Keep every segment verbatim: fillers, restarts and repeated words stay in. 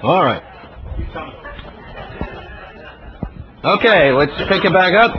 All right. Okay, let's pick it back up.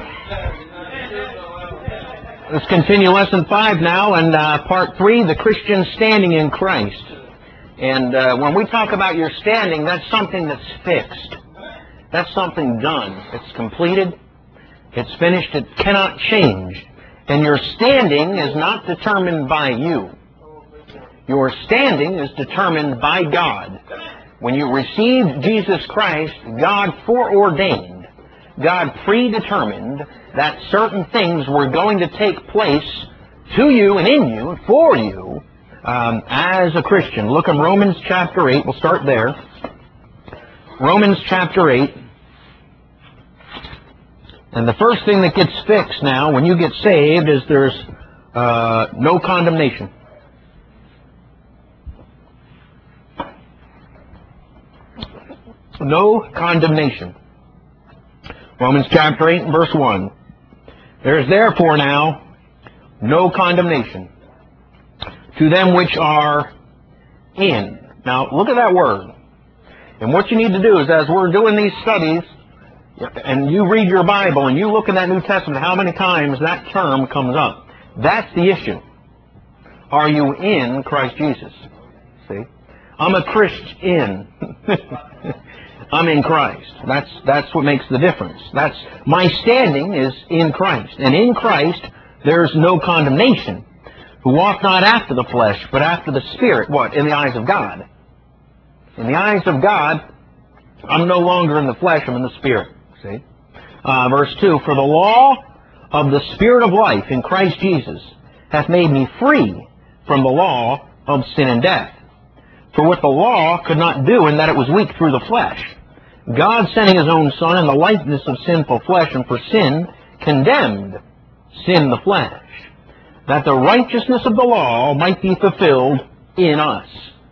Let's continue lesson five now, and uh, part three, the Christian standing in Christ. And uh, when we talk about your standing, that's something that's fixed. That's something done. It's completed. It's finished. It cannot change. And your standing is not determined by you. Your standing is determined by God. When you received Jesus Christ, God foreordained, God predetermined that certain things were going to take place to you and in you, for you, um, as a Christian. Look in Romans chapter eight. We'll start there. Romans chapter eight. And the first thing that gets fixed now when you get saved is there's uh, no condemnation. No condemnation. Romans chapter eight and verse one. There is therefore now no condemnation to them which are in. Now look at that word. And what you need to do is, as we're doing these studies, and you read your Bible and you look in that New Testament, how many times that term comes up. That's the issue. Are you in Christ Jesus? See? I'm a Christian. I'm in Christ. That's that's what makes the difference. That's my standing is in Christ. And in Christ there's no condemnation. Who walk not after the flesh, but after the Spirit. What? In the eyes of God. In the eyes of God, I'm no longer in the flesh, I'm in the Spirit. See? Uh, verse two, for the law of the Spirit of life in Christ Jesus hath made me free from the law of sin and death. For what the law could not do, in that it was weak through the flesh, God sending his own Son in the likeness of sinful flesh, and for sin condemned sin the flesh, that the righteousness of the law might be fulfilled in us.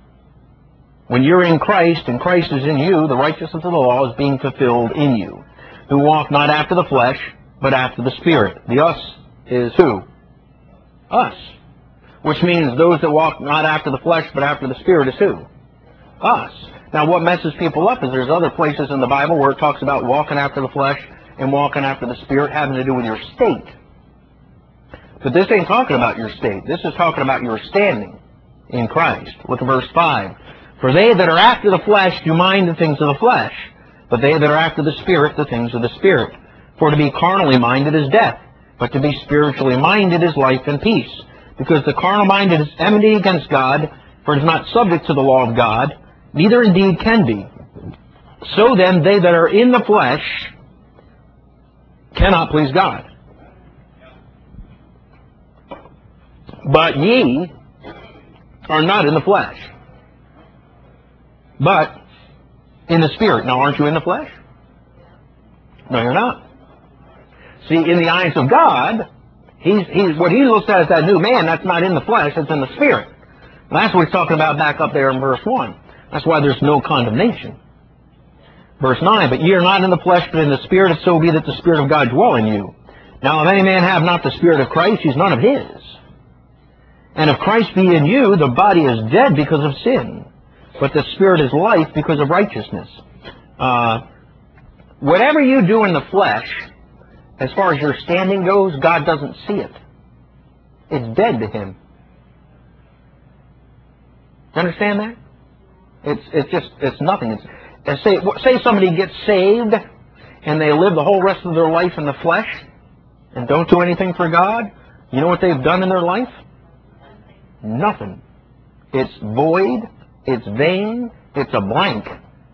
When you're in Christ and Christ is in you, the righteousness of the law is being fulfilled in you, who walk not after the flesh, but after the Spirit. The us is who? Us. Which means those that walk not after the flesh, but after the Spirit is who? Us. Now what messes people up is there's other places in the Bible where it talks about walking after the flesh and walking after the Spirit having to do with your state. But this ain't talking about your state. This is talking about your standing in Christ. Look at verse five. For they that are after the flesh do mind the things of the flesh, but they that are after the Spirit the things of the Spirit. For to be carnally minded is death, but to be spiritually minded is life and peace. Because the carnal minded is enmity against God, for it is not subject to the law of God, neither indeed can be. So then they that are in the flesh cannot please God. But ye are not in the flesh, but in the Spirit. Now, aren't you in the flesh? No, you're not. See, in the eyes of God, he's, he's, what he looks at as that new man, that's not in the flesh, it's in the Spirit. And that's what he's talking about back up there in verse one. That's why there's no condemnation. Verse nine, but ye are not in the flesh, but in the Spirit, if so be that the Spirit of God dwell in you. Now, if any man have not the Spirit of Christ, he's none of his. And if Christ be in you, the body is dead because of sin, but the Spirit is life because of righteousness. Uh, whatever you do in the flesh, as far as your standing goes, God doesn't see it. It's dead to him. You understand that? It's it's just it's nothing. It's, it's say say somebody gets saved and they live the whole rest of their life in the flesh and don't do anything for God. You know what they've done in their life? Nothing. It's void. It's vain. It's a blank.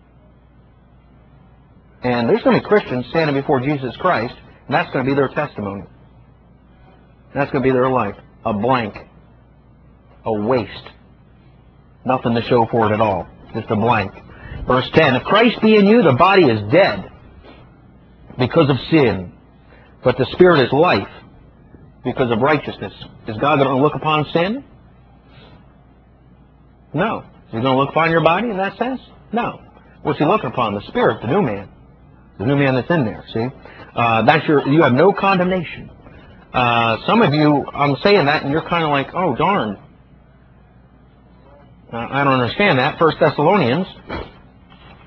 And there's going to be Christians standing before Jesus Christ, and that's going to be their testimony. That's going to be their life. A blank. A waste. Nothing to show for it at all. Just a blank. Verse ten, if Christ be in you, the body is dead because of sin, but the Spirit is life because of righteousness. Is God going to look upon sin? No. Is he going to look upon your body in that sense? No. What's he looking upon? The Spirit, the new man. The new man that's in there, see? Uh, that's your, you have no condemnation. Uh, some of you, I'm saying that, and you're kind of like, oh, darn. Uh, I don't understand that. First Thessalonians,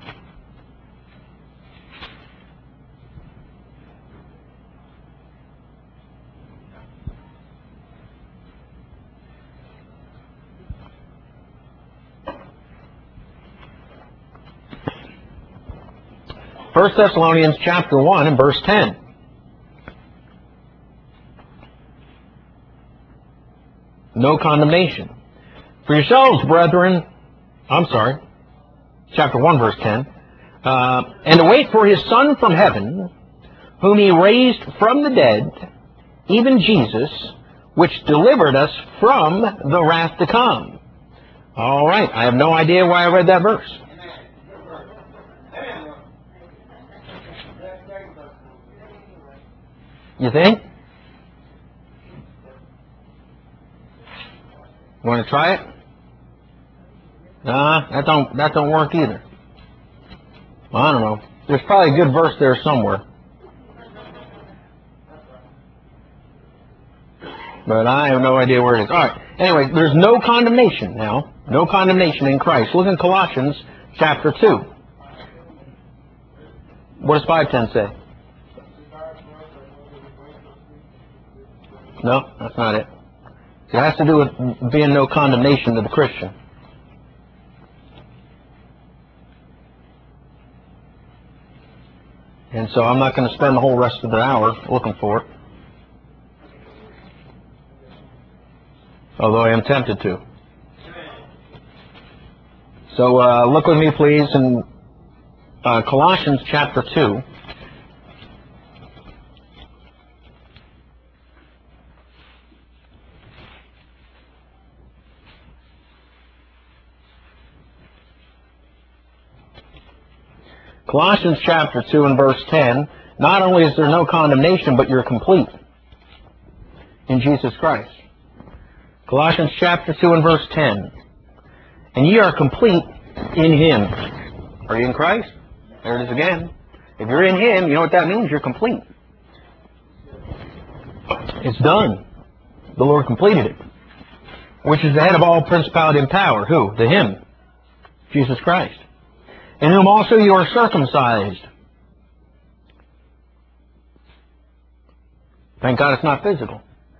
First Thessalonians chapter one and verse ten. No condemnation. For yourselves, brethren, I'm sorry, chapter one, verse ten, uh, and to wait for his Son from heaven, whom he raised from the dead, even Jesus, which delivered us from the wrath to come. All right, I have no idea why I read that verse. You think? You want to try it? Nah, that don't that don't work either. Well, I don't know. There's probably a good verse there somewhere. But I have no idea where it is. All right. Anyway, there's no condemnation now. No condemnation in Christ. Look in Colossians chapter two. What does five ten say? No, that's not it. It has to do with being no condemnation to the Christian. And so I'm not going to spend the whole rest of the hour looking for it. Although I am tempted to. So uh, look with me, please, in uh, Colossians chapter two. Colossians chapter two and verse ten, not only is there no condemnation, but you're complete in Jesus Christ. Colossians chapter two and verse ten. And ye are complete in Him. Are you in Christ? There it is again. If you're in Him, you know what that means? You're complete. It's done. The Lord completed it. Which is the head of all principality and power. Who? The Him. Jesus Christ. In whom also you are circumcised. Thank God it's not physical.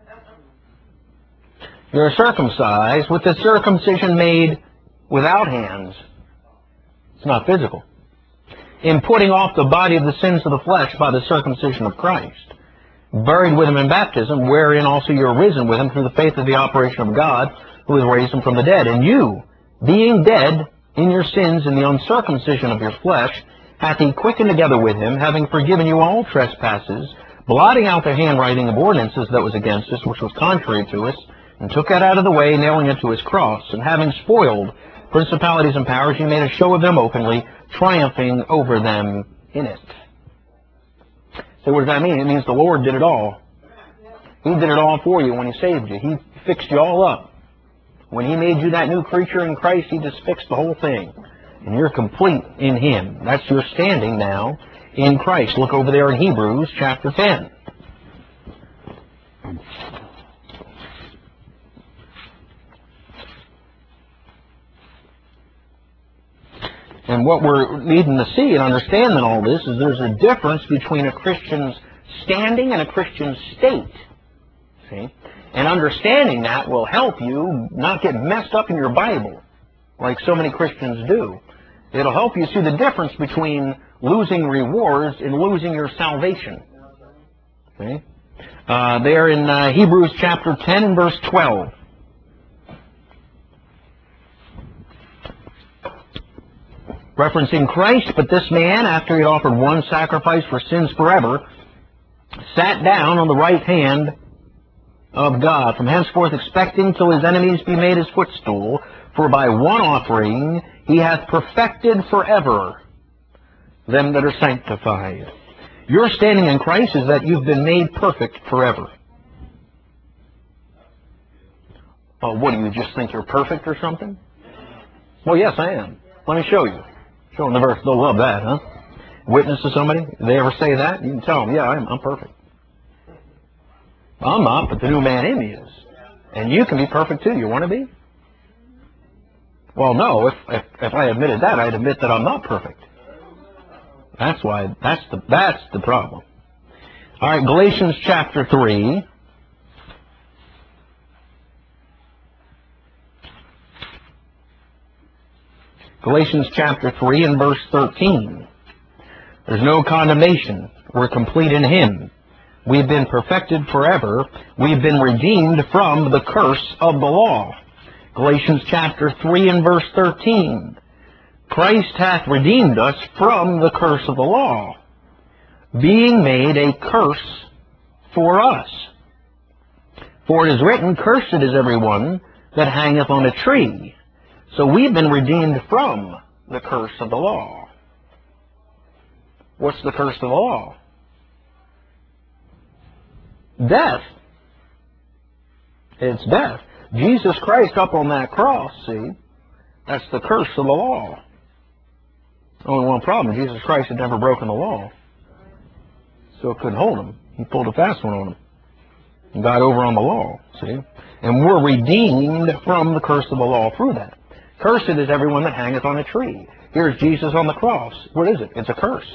You are circumcised with the circumcision made without hands. It's not physical. In putting off the body of the sins of the flesh by the circumcision of Christ. Buried with Him in baptism, wherein also you are risen with Him through the faith of the operation of God, who has raised Him from the dead. And you, being dead in your sins and the uncircumcision of your flesh, hath He quickened together with Him, having forgiven you all trespasses, blotting out the handwriting of ordinances that was against us, which was contrary to us, and took it out of the way, nailing it to His cross. And having spoiled principalities and powers, He made a show of them openly, triumphing over them in it. So what does that mean? It means the Lord did it all. He did it all for you when He saved you. He fixed you all up. When He made you that new creature in Christ, He just fixed the whole thing. And you're complete in Him. That's your standing now in Christ. Look over there in Hebrews chapter ten. And what we're needing to see and understand in all this is there's a difference between a Christian's standing and a Christian's state. See? And understanding that will help you not get messed up in your Bible like so many Christians do. It'll help you see the difference between losing rewards and losing your salvation. See? Uh, there in uh, Hebrews chapter ten and verse twelve. Referencing Christ, but this man, after he had offered one sacrifice for sins forever, sat down on the right hand of God, from henceforth expecting till his enemies be made his footstool. For by one offering he hath perfected forever them that are sanctified. Your standing in Christ is that you've been made perfect forever. Oh, what do you just think you're perfect or something? Well, yes, I am. Let me show you. Show them the verse. They'll love that, huh? Witness to somebody. If they ever say that, you can tell them, yeah, I'm, I'm perfect. I'm not, but the new man in me is. And you can be perfect too. You want to be? Well, no. If, if if I admitted that, I'd admit that I'm not perfect. That's why. That's the that's the problem. All right, Galatians chapter three. Galatians chapter three and verse thirteen. There's no condemnation. We're complete in Him. We've been perfected forever. We've been redeemed from the curse of the law. Galatians chapter three and verse thirteen. Christ hath redeemed us from the curse of the law, being made a curse for us. For it is written, Cursed is everyone that hangeth on a tree. So we've been redeemed from the curse of the law. What's the curse of the law? Death. It's death. Jesus Christ up on that cross, see, that's the curse of the law. Only one problem, Jesus Christ had never broken the law. So it couldn't hold him. He pulled a fast one on him and got over on the law, see. And we're redeemed from the curse of the law through that. Cursed is everyone that hangeth on a tree. Here's Jesus on the cross. What is it? It's a curse.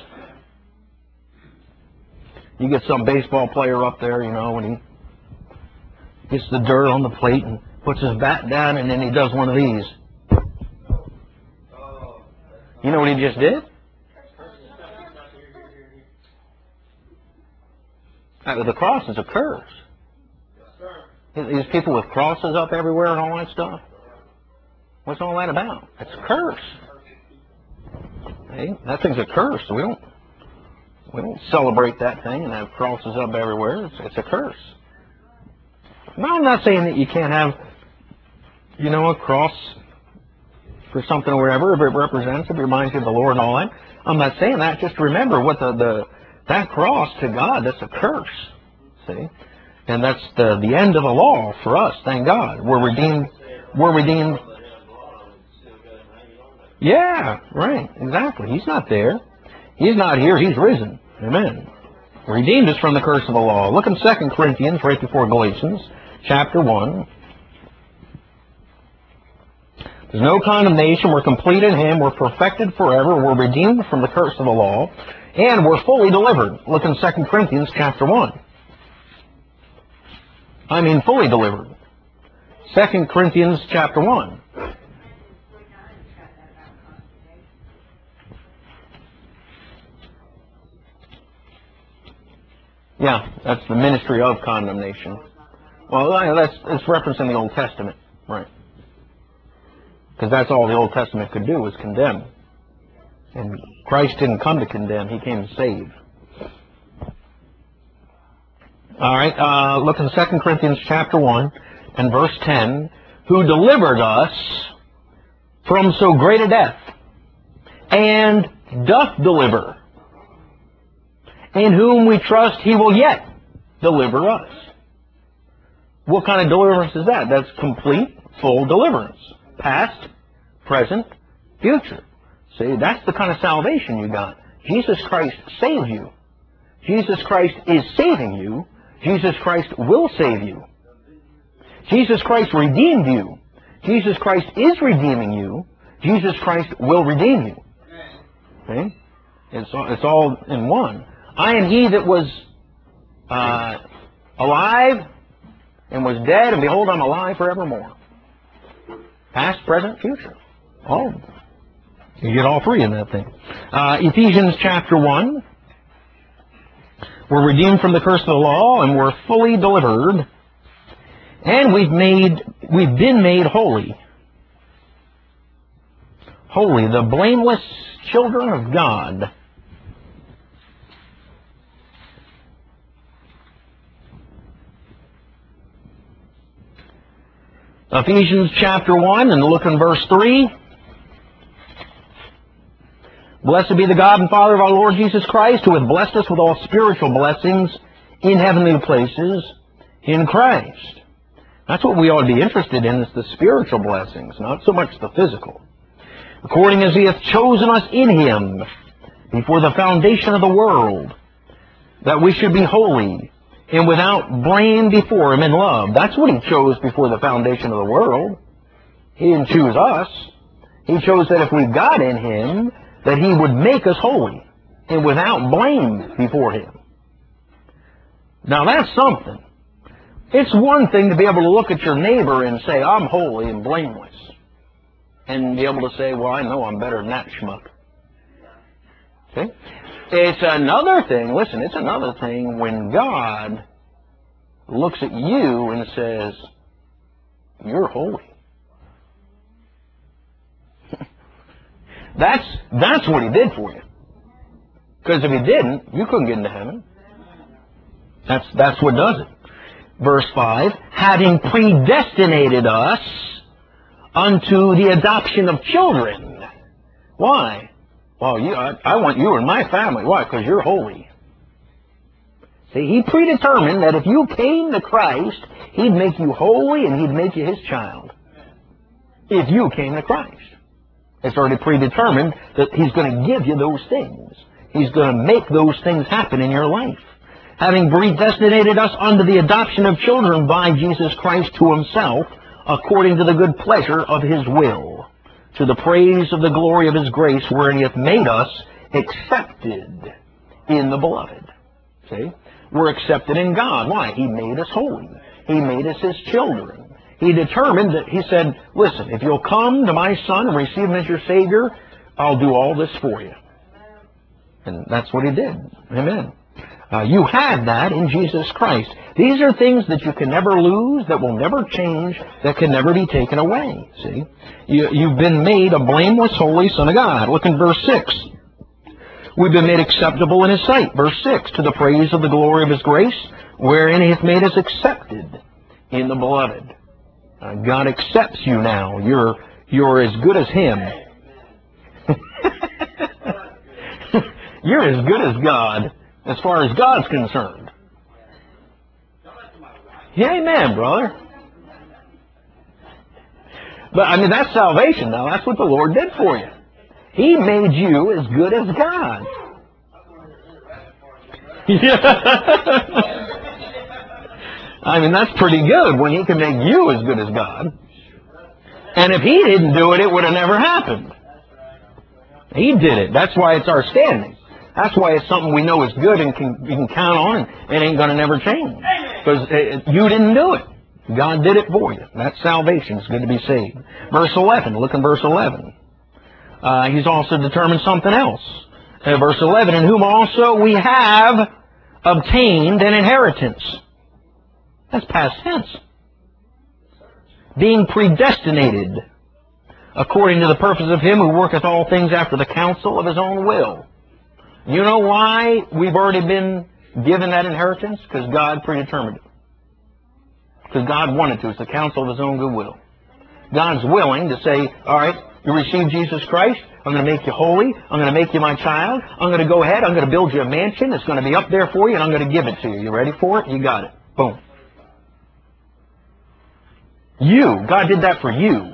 You get some baseball player up there, you know, and he gets the dirt on the plate and puts his bat down, and then he does one of these. You know what he just did? Uh, the cross is a curse. These people with crosses up everywhere and all that stuff. What's all that about? It's a curse. Hey, that thing's a curse. We don't we don't celebrate that thing and have crosses up everywhere. It's, it's a curse. Now, I'm not saying that you can't have, you know, a cross for something or whatever, if it represents, if it reminds you of the Lord and all that. I'm not saying that. Just remember what the, the that cross to God, that's a curse. See? And that's the, the end of the law for us, thank God. We're redeemed. We're redeemed. Yeah, right, exactly. He's not there. He's not here. He's risen. Amen. Redeemed us from the curse of the law. Look in Second Corinthians, right before Galatians, chapter one. There's no condemnation. We're complete in Him. We're perfected forever. We're redeemed from the curse of the law. And we're fully delivered. Look in Second Corinthians, chapter one. I mean fully delivered. Second Corinthians, chapter one. Yeah, that's the ministry of condemnation. Well, that's it's referencing the Old Testament, right? Because that's all the Old Testament could do was condemn. And Christ didn't come to condemn, He came to save. All right, uh, look in Second Corinthians chapter one and verse ten. Who delivered us from so great a death, and doth deliver, in whom we trust He will yet deliver us. What kind of deliverance is that? That's complete, full deliverance. Past, present, future. See, that's the kind of salvation you got. Jesus Christ saved you. Jesus Christ is saving you. Jesus Christ will save you. Jesus Christ redeemed you. Jesus Christ is redeeming you. Jesus Christ will redeem you. Okay? It's all, it's all in one. I am He that was uh, alive and was dead, and behold, I'm alive forevermore. Past, present, future. All. You get all three in that thing. Uh, Ephesians chapter one. We're redeemed from the curse of the law, and we're fully delivered. And we've made, we've been made holy. Holy, the blameless children of God. Ephesians chapter one, and look in verse three. Blessed be the God and Father of our Lord Jesus Christ, who hath blessed us with all spiritual blessings in heavenly places in Christ. That's what we ought to be interested in, is the spiritual blessings, not so much the physical. According as He hath chosen us in Him before the foundation of the world, that we should be holy and without blame before Him in love. That's what He chose before the foundation of the world. He didn't choose us. He chose that if we got in Him, that He would make us holy and without blame before Him. Now that's something. It's one thing to be able to look at your neighbor and say, I'm holy and blameless. And be able to say, well, I know I'm better than that schmuck. Okay? It's another thing, listen, it's another thing when God looks at you and says, you're holy. That's, that's what he did for you. Because if he didn't, you couldn't get into heaven. That's, that's what does it. Verse five, having predestinated us unto the adoption of children. Why? Well, you, I, I want you in my family. Why? Because you're holy. See, he predetermined that if you came to Christ, he'd make you holy and he'd make you his child. If you came to Christ. It's already predetermined that he's going to give you those things. He's going to make those things happen in your life. Having predestinated us unto the adoption of children by Jesus Christ to himself, according to the good pleasure of his will, to the praise of the glory of his grace, wherein he hath made us accepted in the beloved. See? We're accepted in God. Why? He made us holy. He made us his children. He determined that, he said, listen, if you'll come to my Son and receive him as your Savior, I'll do all this for you. And that's what he did. Amen. Uh, you have that in Jesus Christ. These are things that you can never lose, that will never change, that can never be taken away. See? You, you've been made a blameless, holy Son of God. Look in verse six. We've been made acceptable in his sight. Verse six, to the praise of the glory of his grace, wherein he hath made us accepted in the beloved. Uh, God accepts you now. You're, you're as good as him. You're as good as God, as far as God's concerned. Yeah, amen, brother. But, I mean, that's salvation now. That's what the Lord did for you. He made you as good as God. Yeah. I mean, that's pretty good when he can make you as good as God. And if he didn't do it, it would have never happened. He did it. That's why it's our standing. That's why it's something we know is good and can, you can count on, and it ain't going to never change. Because you didn't do it. God did it for you. That's salvation. It's good to be saved. Verse eleven. Look in verse eleven. Uh, he's also determined something else. Uh, verse eleven, in whom also we have obtained an inheritance. That's past tense. Being predestinated according to the purpose of him who worketh all things after the counsel of his own will. You know why we've already been given that inheritance? Because God predetermined it. Because God wanted to. It's the counsel of his own good will. God's willing to say, all right, you receive Jesus Christ, I'm going to make you holy, I'm going to make you my child, I'm going to go ahead, I'm going to build you a mansion, it's going to be up there for you, and I'm going to give it to you. You ready for it? You got it. Boom. You. God did that for you.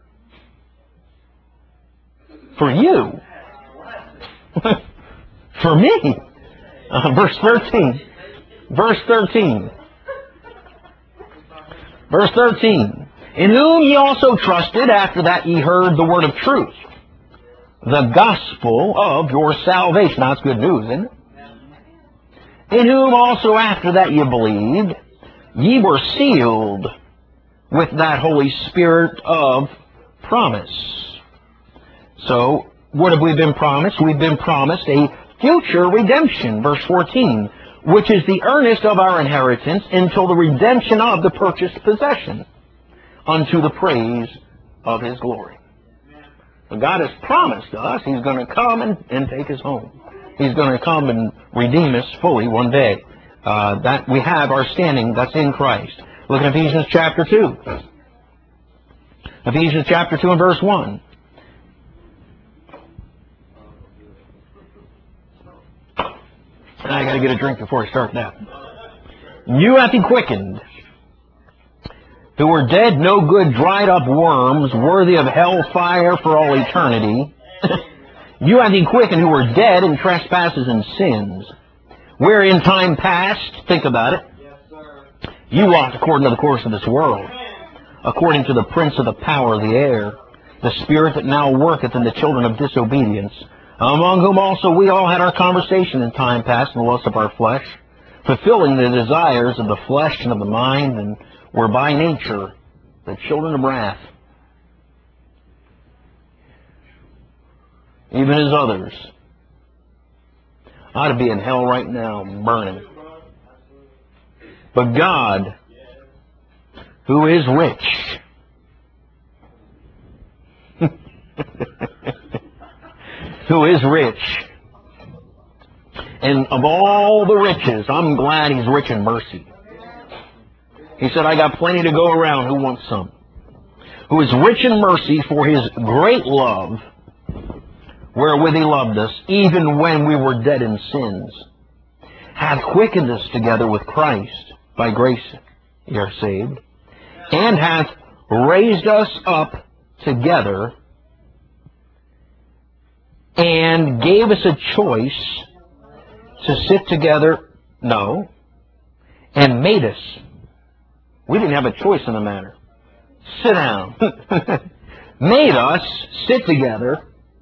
For you. For me. Uh, verse thirteen. Verse thirteen. Verse thirteen. In whom ye also trusted after that ye heard the word of truth, the gospel of your salvation. Now, that's good news, isn't it? In whom also after that ye believed, ye were sealed with that Holy Spirit of promise. So, what have we been promised? We've been promised a future redemption. Verse fourteen, which is the earnest of our inheritance until the redemption of the purchased possession, unto the praise of his glory. So God has promised us he's going to come and, and take us home. He's going to come and redeem us fully one day. Uh, that we have our standing that's in Christ. Look at Ephesians chapter two. Ephesians chapter two and verse one. I got to get a drink before I start that. You hath he quickened, who were dead, no good, dried up worms, worthy of hell fire for all eternity. You hath he quickened, who were dead in trespasses and sins, where in time past, think about it, you walked according to the course of this world, according to the prince of the power of the air, the spirit that now worketh in the children of disobedience, among whom also we all had our conversation in time past in the lust of our flesh, fulfilling the desires of the flesh and of the mind, and were by nature the children of wrath, even as others. I'd be in hell right now, burning. But God, who is rich, who is rich, and of all the riches, I'm glad He's rich in mercy. He said, I got plenty to go around. Who wants some? Who is rich in mercy for His great love, wherewith He loved us, even when we were dead in sins, hath quickened us together with Christ. By grace ye are saved, and hath raised us up together, and gave us a choice to sit together. No. And made us. We didn't have a choice in the matter. Sit down. Made us sit together.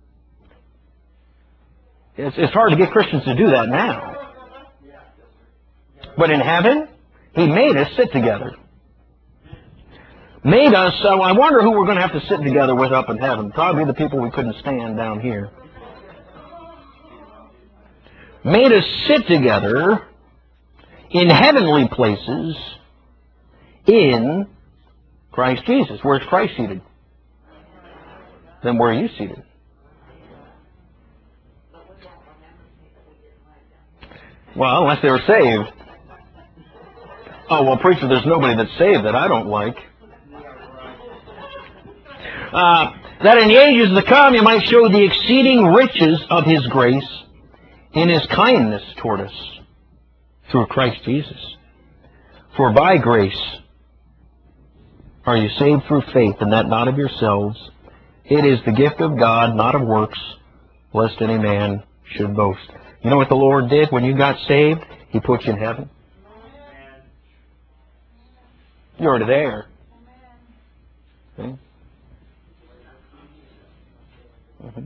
It's, it's hard to get Christians to do that now. But in heaven, He made us sit together. Made us, so I wonder who we're going to have to sit together with up in heaven. Probably the people we couldn't stand down here. Made us sit together in heavenly places in Christ Jesus. Where's Christ seated? Then where are you seated? Well, unless they were saved. Oh, well, preacher, there's nobody that's saved that I don't like. Uh, that in the ages to come you might show the exceeding riches of His grace in His kindness toward us through Christ Jesus. For by grace are you saved through faith, and that not of yourselves. It is the gift of God, not of works, lest any man should boast. You know what the Lord did when you got saved? He put you in heaven. You're already there. Okay? Mm-hmm.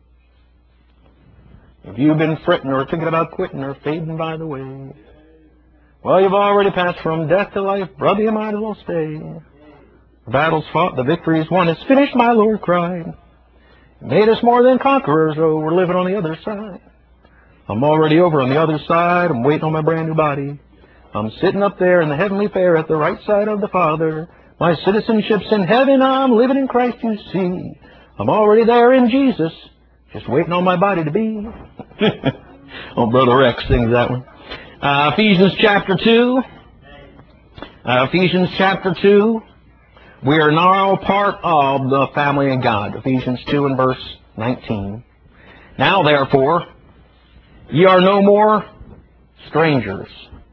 If you've been fretting or thinking about quitting or fading by the way, well, you've already passed from death to life. Brother, you might as well stay. The battle's fought, the victory's won. It's finished, my Lord cried. He made us more than conquerors, oh, we're living on the other side. I'm already over on the other side. I'm waiting on my brand new body. I'm sitting up there in the heavenly fair at the right side of the Father. My citizenship's in heaven. I'm living in Christ, you see. I'm already there in Jesus, just waiting on my body to be. Oh, Brother Rex sings that one. Uh, Ephesians chapter two. Uh, Ephesians chapter two. We are now part of the family of God. Ephesians two and verse nineteen. Now, therefore, ye are no more strangers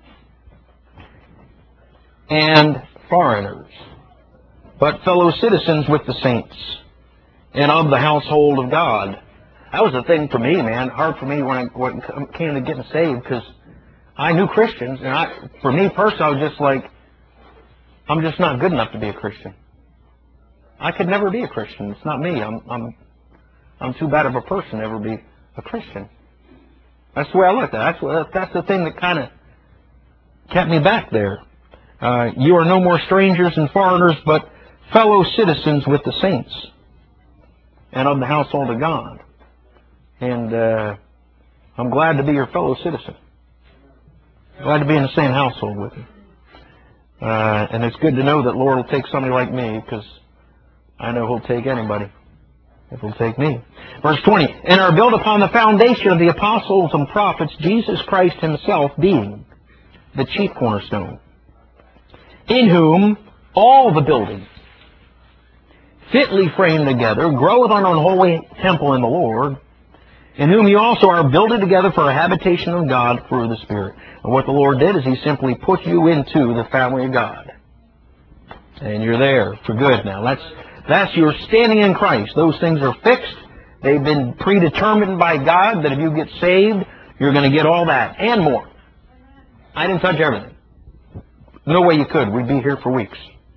and foreigners, but fellow citizens with the saints and of the household of God. That was the thing for me, man. Hard for me when I when it came to getting saved, because I knew Christians, and I, for me personally, I was just like, I'm just not good enough to be a Christian. I could never be a Christian. It's not me. I'm I'm I'm too bad of a person to ever be a Christian. That's the way I looked at it. That's what, that's the thing that kind of kept me back there. Uh, you are no more strangers and foreigners, but fellow citizens with the saints and of the household of God. And uh, I'm glad to be your fellow citizen. Glad to be in the same household with you. Uh, and it's good to know that Lord will take somebody like me, because I know He'll take anybody if He'll take me. Verse twenty, and are built upon the foundation of the apostles and prophets, Jesus Christ Himself being the chief cornerstone, in whom all the building, fitly framed together, groweth on an holy temple in the Lord, in whom you also are builded together for a habitation of God through the Spirit. And what the Lord did is He simply put you into the family of God. And you're there for good now. That's, that's your standing in Christ. Those things are fixed. They've been predetermined by God that if you get saved, you're going to get all that and more. I didn't touch everything. No way you could. We'd be here for weeks.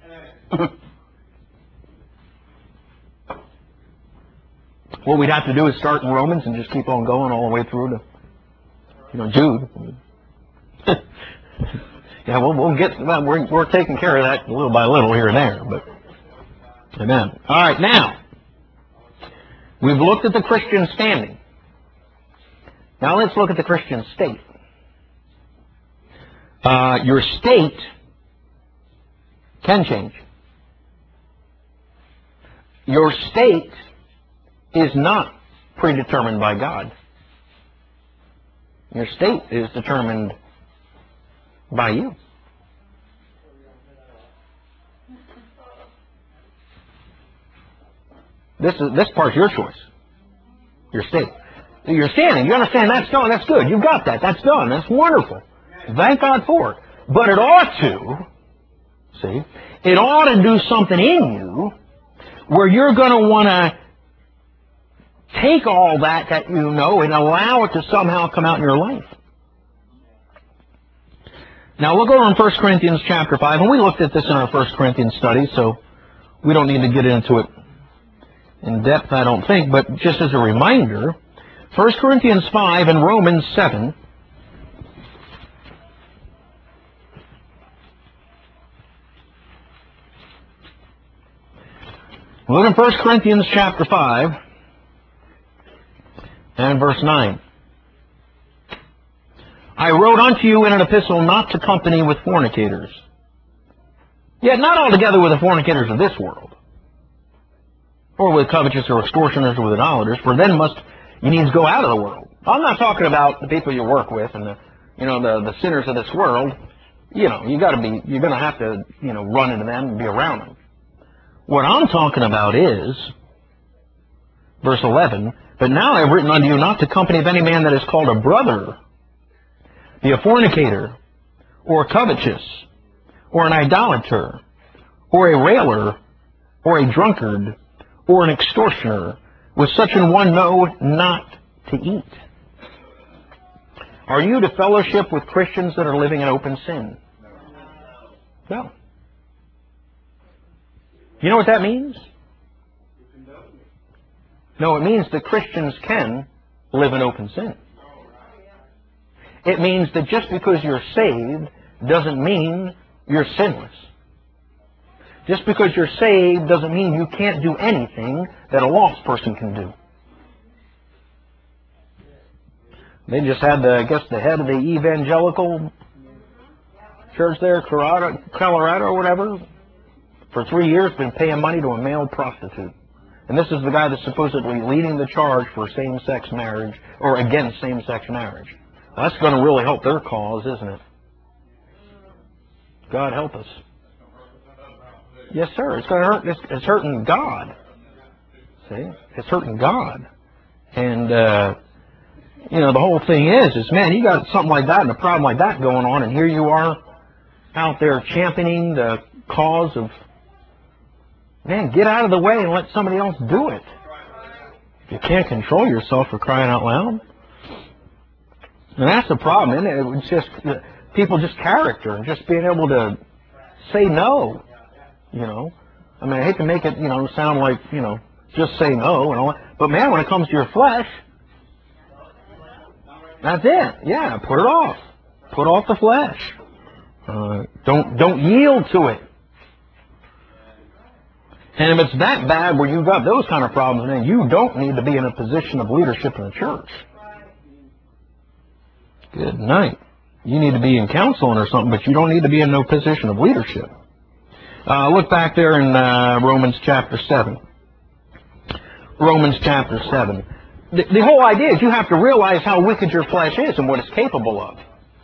What we'd have to do is start in Romans and just keep on going all the way through to, you know, Jude. Yeah, we'll, we'll get, well, we're, we're taking care of that little by little here and there, but, amen. All right, now, we've looked at the Christian standing. Now let's look at the Christian state. Uh, your state can change. Your state is not predetermined by God. Your state is determined by you. This is this part's your choice. Your state. You're standing. You understand that's done. That's good. You've got that. That's done. That's wonderful. Thank God for it. But it ought to, see, it ought to do something in you where you're going to want to take all that that you know and allow it to somehow come out in your life. Now look over in First Corinthians chapter five, and we looked at this in our First Corinthians study, so we don't need to get into it in depth, I don't think, but just as a reminder, First Corinthians five and Romans seven. Look in First Corinthians chapter five and verse nine. I wrote unto you in an epistle not to company with fornicators, yet not altogether with the fornicators of this world, or with covetous or extortioners or with idolaters, for then must you needs go out of the world. I'm not talking about the people you work with and the, you know, the, the sinners of this world. You know, you got to be, you're going to have to, you know, run into them and be around them. What I'm talking about is, verse eleven, but now I have written unto you not to company of any man that is called a brother, be a fornicator, or covetous, or an idolater, or a railer, or a drunkard, or an extortioner. With such an one know not to eat. Are you to fellowship with Christians that are living in open sin? No. You know what that means? No, it means that Christians can live in open sin. It means that just because you're saved doesn't mean you're sinless. Just because you're saved doesn't mean you can't do anything that a lost person can do. They just had, the, I guess, the head of the evangelical church there, Colorado, Colorado or whatever, for three years been paying money to a male prostitute. And this is the guy that's supposedly leading the charge for same-sex marriage, or against same-sex marriage. Well, that's going to really help their cause, isn't it? God help us. Yes, sir. It's going to hurt. It's, it's hurting God. See, it's hurting God. And uh, you know, the whole thing is, is man, you got something like that and a problem like that going on, and here you are out there championing the cause of, man, get out of the way and let somebody else do it. If you can't control yourself, for crying out loud. And that's the problem, isn't it? It's just people, just character, and just being able to say no. You know, I mean, I hate to make it, you know, sound like, you know, just say no and all that. But man, when it comes to your flesh, that's it. Yeah, put it off. Put off the flesh. Uh, don't don't yield to it. And if it's that bad where you've got those kind of problems, then you don't need to be in a position of leadership in the church. Good night. You need to be in counseling or something, but you don't need to be in no position of leadership. Uh, look back there in uh, Romans chapter seven. Romans chapter seven. The, the whole idea is you have to realize how wicked your flesh is and what it's capable of.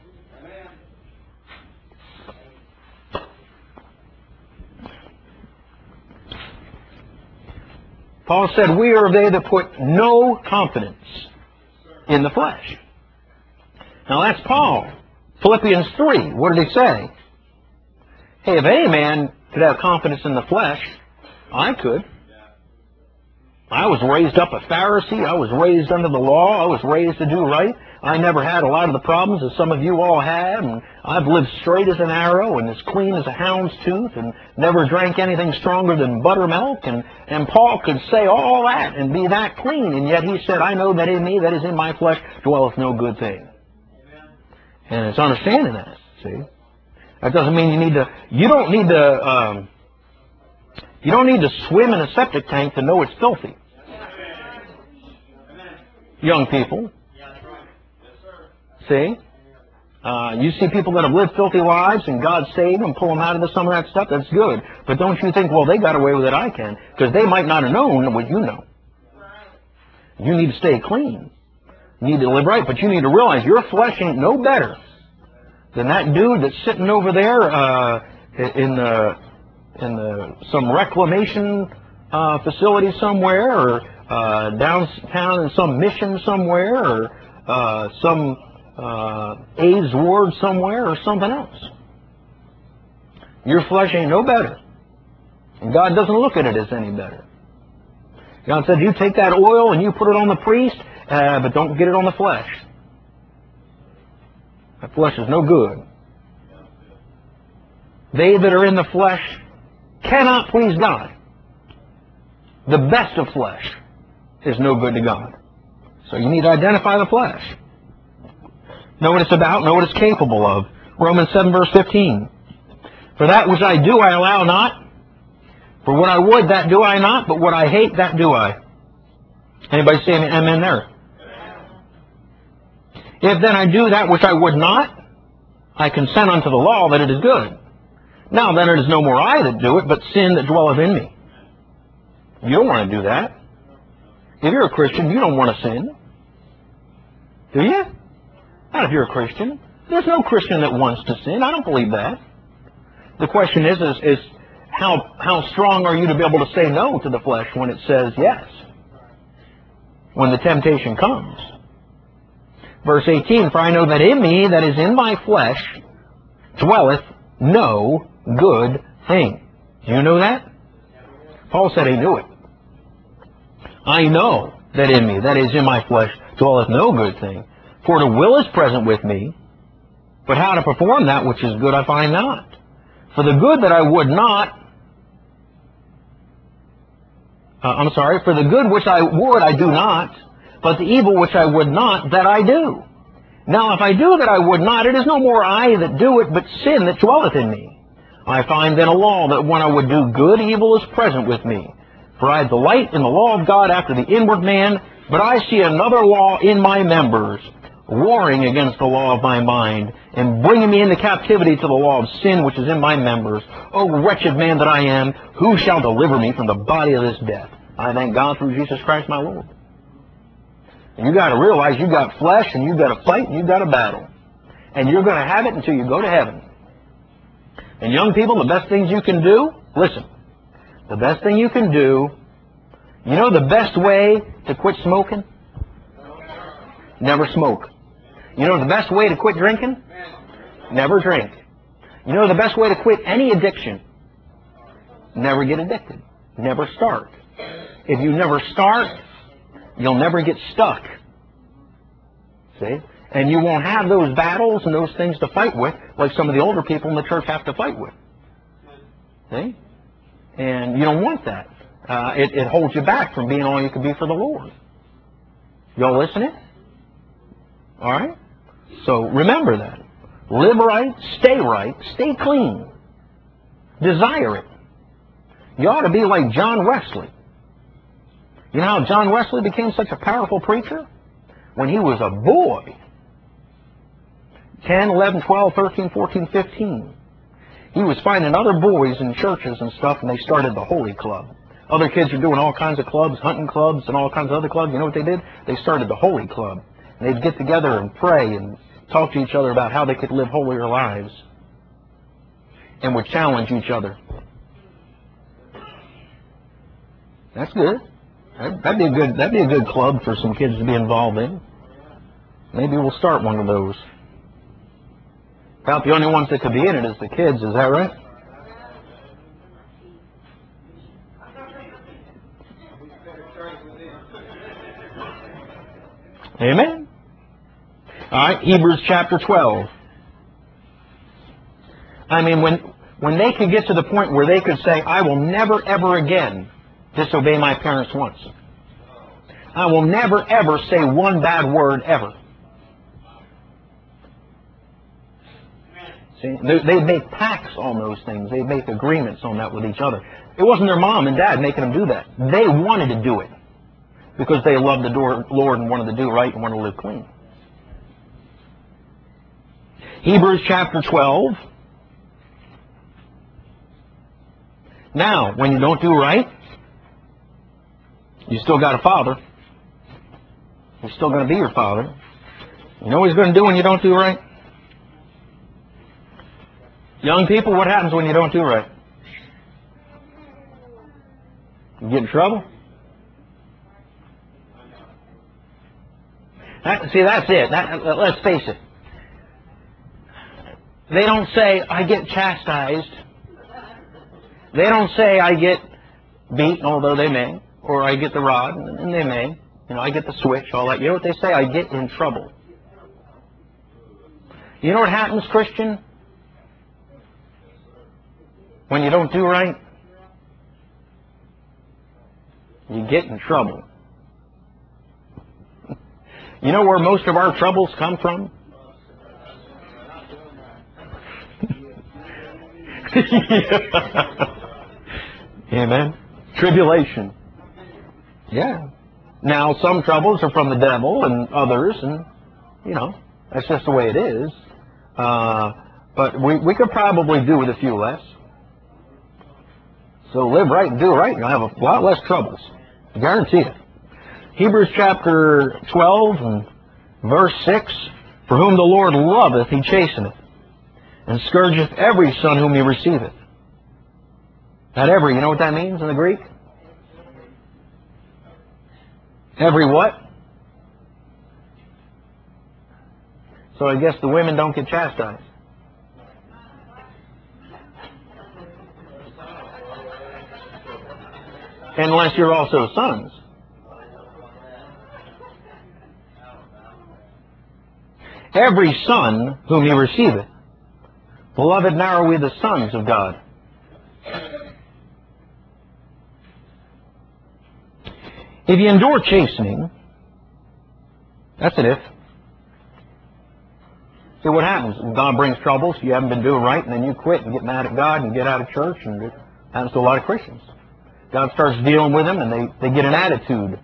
Paul said, we are they that put no confidence in the flesh. Now that's Paul. Philippians three, what did he say? Hey, if any man could have confidence in the flesh, I could. I was raised up a Pharisee. I was raised under the law. I was raised to do right. I never had a lot of the problems that some of you all have. And I've lived straight as an arrow and as clean as a hound's tooth and never drank anything stronger than buttermilk. And, and Paul could say all that and be that clean. And yet he said, I know that in me, that is in my flesh, dwelleth no good thing. And it's understanding that, see. That doesn't mean you need to, you don't need to, um, you don't need to swim in a septic tank to know it's filthy. Young people. See? Uh, you see people that have lived filthy lives and God saved them, pull them out of some of that stuff, that's good. But don't you think, well, they got away with it, I can. Because they might not have known what you know. You need to stay clean. You need to live right, but you need to realize your flesh ain't no better than that dude that's sitting over there uh, in the in the some reclamation uh, facility somewhere, or uh, downtown in some mission somewhere, or uh, some uh, AIDS ward somewhere, or something else. Your flesh ain't no better, and God doesn't look at it as any better. God said, you take that oil and you put it on the priest, uh, but don't get it on the flesh. That flesh is no good. They that are in the flesh cannot please God. The best of flesh is no good to God. So you need to identify the flesh. Know what it's about, know what it's capable of. Romans seven verse fifteen. For that which I do I allow not. For what I would, that do I not, but what I hate, that do I. Anybody say amen there? If then I do that which I would not, I consent unto the law that it is good. Now then it is no more I that do it, but sin that dwelleth in me. You don't want to do that. If you're a Christian, you don't want to sin. Do you? Not if you're a Christian. There's no Christian that wants to sin. I don't believe that. The question is, is, is how, how strong are you to be able to say no to the flesh when it says yes? When the temptation comes. Verse eighteen, for I know that in me, that is in my flesh, dwelleth no good thing. Do you know that? Paul said he knew it. I know that in me, that is in my flesh, dwelleth no good thing. For the will is present with me, but how to perform that which is good I find not. For the good that I would not, uh, I'm sorry, for the good which I would I do not, but the evil which I would not, that I do. Now if I do that I would not, it is no more I that do it, but sin that dwelleth in me. I find then a law that when I would do good, evil is present with me. For I delight in the law of God after the inward man, but I see another law in my members, warring against the law of my mind, and bringing me into captivity to the law of sin which is in my members. O wretched man that I am, who shall deliver me from the body of this death? I thank God through Jesus Christ my Lord. And you got to realize you got flesh, and you got to fight, and you got to battle. And you're going to have it until you go to heaven. And young people, the best things you can do, listen, the best thing you can do, you know the best way to quit smoking? Never smoke. You know the best way to quit drinking? Never drink. You know the best way to quit any addiction? Never get addicted. Never start. If you never start, you'll never get stuck. See? And you won't have those battles and those things to fight with like some of the older people in the church have to fight with. See? And you don't want that. Uh, it, it holds you back from being all you can be for the Lord. Y'all listening? All right? So remember that. Live right, stay right, stay clean. Desire it. You ought to be like John Wesley. You know how John Wesley became such a powerful preacher? When he was a boy. ten, eleven, twelve, thirteen, fourteen, fifteen. He was finding other boys in churches and stuff, and they started the Holy Club. Other kids are doing all kinds of clubs, hunting clubs, and all kinds of other clubs. You know what they did? They started the Holy Club. And they'd get together and pray and talk to each other about how they could live holier lives. And would challenge each other. That's good. That'd be a good, that'd be a good club for some kids to be involved in. Maybe we'll start one of those. About the only ones that could be in it is the kids, is that right? Amen? All right, Hebrews chapter twelve. I mean, when, when they could get to the point where they could say, I will never, ever again disobey my parents once. I will never, ever say one bad word ever. See, they, they make pacts on those things. They make agreements on that with each other. It wasn't their mom and dad making them do that. They wanted to do it because they loved the Lord and wanted to do right and wanted to live clean. Hebrews chapter twelve. Now, when you don't do right, you still got a father. He's still going to be your father. You know what he's going to do when you don't do right? Young people, what happens when you don't do right? You get in trouble? That, see, that's it. That, let's face it. They don't say, I get chastised. They don't say, I get beaten, although they may. Or I get the rod, and they may. You know, I get the switch, all that. You know what they say? I get in trouble. You know what happens, Christian? When you don't do right? You get in trouble. You know where most of our troubles come from? Amen. Tribulation. Yeah. Now, some troubles are from the devil and others, and, you know, that's just the way it is. Uh, but we, we could probably do with a few less. So live right and do right, and you'll have a lot less troubles. I guarantee it. Hebrews chapter twelve and verse six, for whom the Lord loveth, he chasteneth, and scourgeth every son whom he receiveth. That every, you know what that means in the Greek? Every what? So I guess the women don't get chastised. Unless you're also sons. Every son whom he receiveth. Beloved, now are we the sons of God. If you endure chastening, that's an if. See what happens? God brings troubles, you haven't been doing right, and then you quit and get mad at God and get out of church, and it happens to a lot of Christians. God starts dealing with them, and they, they get an attitude.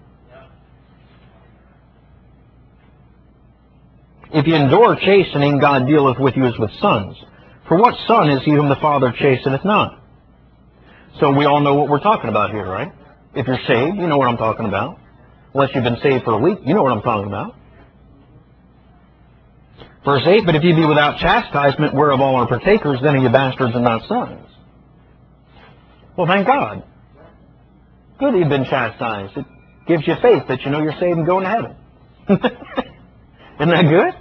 If you endure chastening, God dealeth with you as with sons. For what son is he whom the Father chasteneth not? So we all know what we're talking about here, right? If you're saved, you know what I'm talking about. Unless you've been saved for a week, you know what I'm talking about. Verse eight, but if you be without chastisement, whereof all are partakers, then are you bastards and not sons. Well, thank God. Good that you've been chastised. It gives you faith that you know you're saved and going to heaven. Isn't that good?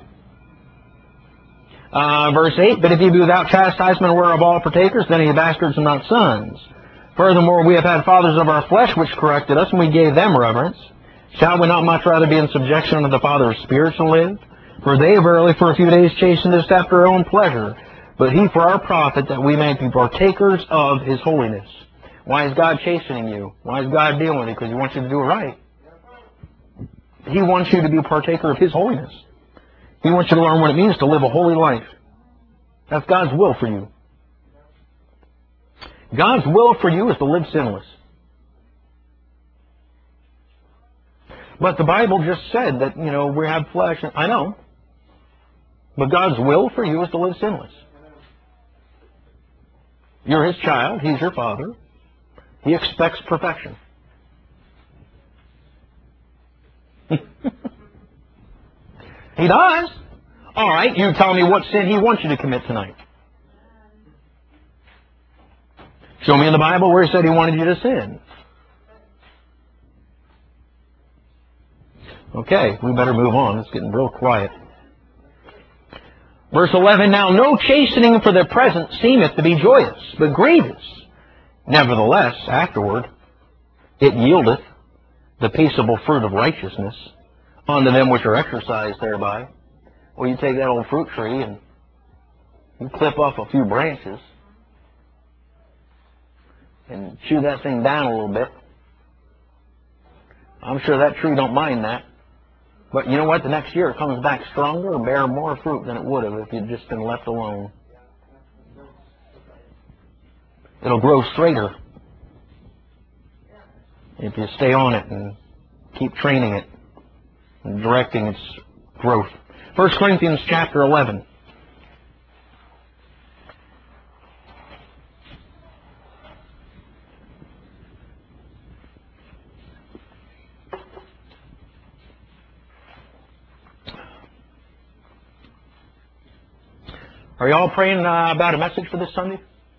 Uh, verse eight, but if you be without chastisement, whereof all partakers, then are you bastards and not sons. Furthermore, we have had fathers of our flesh which corrected us, and we gave them reverence. Shall we not much rather be in subjection unto the Father of spirits and live? For they verily for a few days chastened us after their own pleasure, but he for our profit, that we may be partakers of his holiness. Why is God chastening you? Why is God dealing with you? Because he wants you to do it right. He wants you to be a partaker of his holiness. He wants you to learn what it means to live a holy life. That's God's will for you. God's will for you is to live sinless. But the Bible just said that, you know, we have flesh. And, I know. But God's will for you is to live sinless. You're his child. He's your father. He expects perfection. He does. All right, you tell me what sin he wants you to commit tonight. Show me in the Bible where he said he wanted you to sin. Okay, we better move on. It's getting real quiet. Verse eleven, now no chastening for the present seemeth to be joyous, but grievous. Nevertheless, afterward, it yieldeth the peaceable fruit of righteousness unto them which are exercised thereby. Well, you take that old fruit tree and you clip off a few branches and chew that thing down a little bit. I'm sure that tree don't mind that. But you know what? The next year it comes back stronger and bear more fruit than it would have if you'd just been left alone. It'll grow straighter if you stay on it and keep training it and directing its growth. First Corinthians chapter eleven. Are you all praying uh, about a message for this Sunday?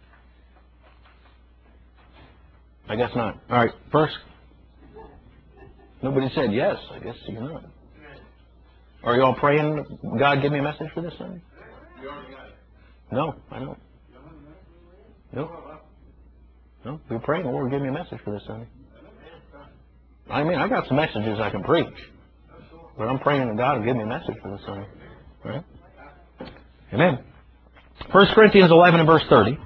I guess not. All right, first. Nobody said yes. I guess you're not. Are you all praying, God, give me a message for this Sunday? No, I don't. No. No, we're praying, Lord, give me a message for this Sunday. I mean, I got some messages I can preach. But I'm praying that God will give me a message for this Sunday. All right? Amen. First Corinthians eleven and verse thirty.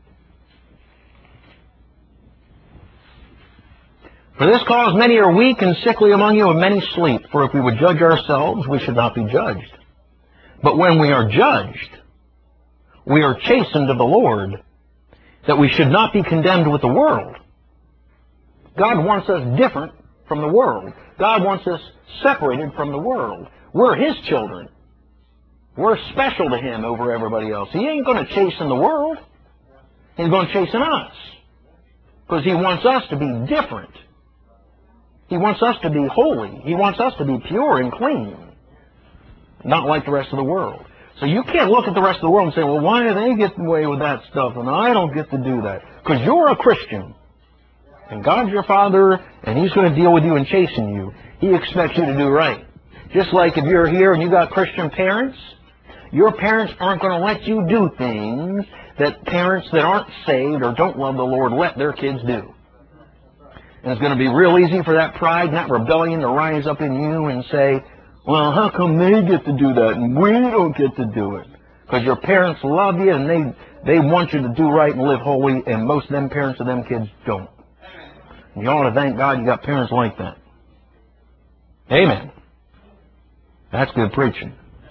For this cause many are weak and sickly among you, and many sleep. For if we would judge ourselves, we should not be judged. But when we are judged, we are chastened of the Lord, that we should not be condemned with the world. God wants us different from the world. God wants us separated from the world. We're His children. We're special to Him over everybody else. He ain't going to chasten the world. He's going to chasten us. Because He wants us to be different. He wants us to be holy. He wants us to be pure and clean. Not like the rest of the world. So you can't look at the rest of the world and say, well, why do they get away with that stuff and I don't get to do that? Because you're a Christian. And God's your Father, and He's going to deal with you and chasten you. He expects you to do right. Just like if you're here and you got Christian parents, your parents aren't going to let you do things that parents that aren't saved or don't love the Lord let their kids do. And it's going to be real easy for that pride and that rebellion to rise up in you and say, well, how come they get to do that and we don't get to do it? Because your parents love you and they, they want you to do right and live holy, and most of them parents of them kids don't. And you ought to thank God you got parents like that. Amen. That's good preaching.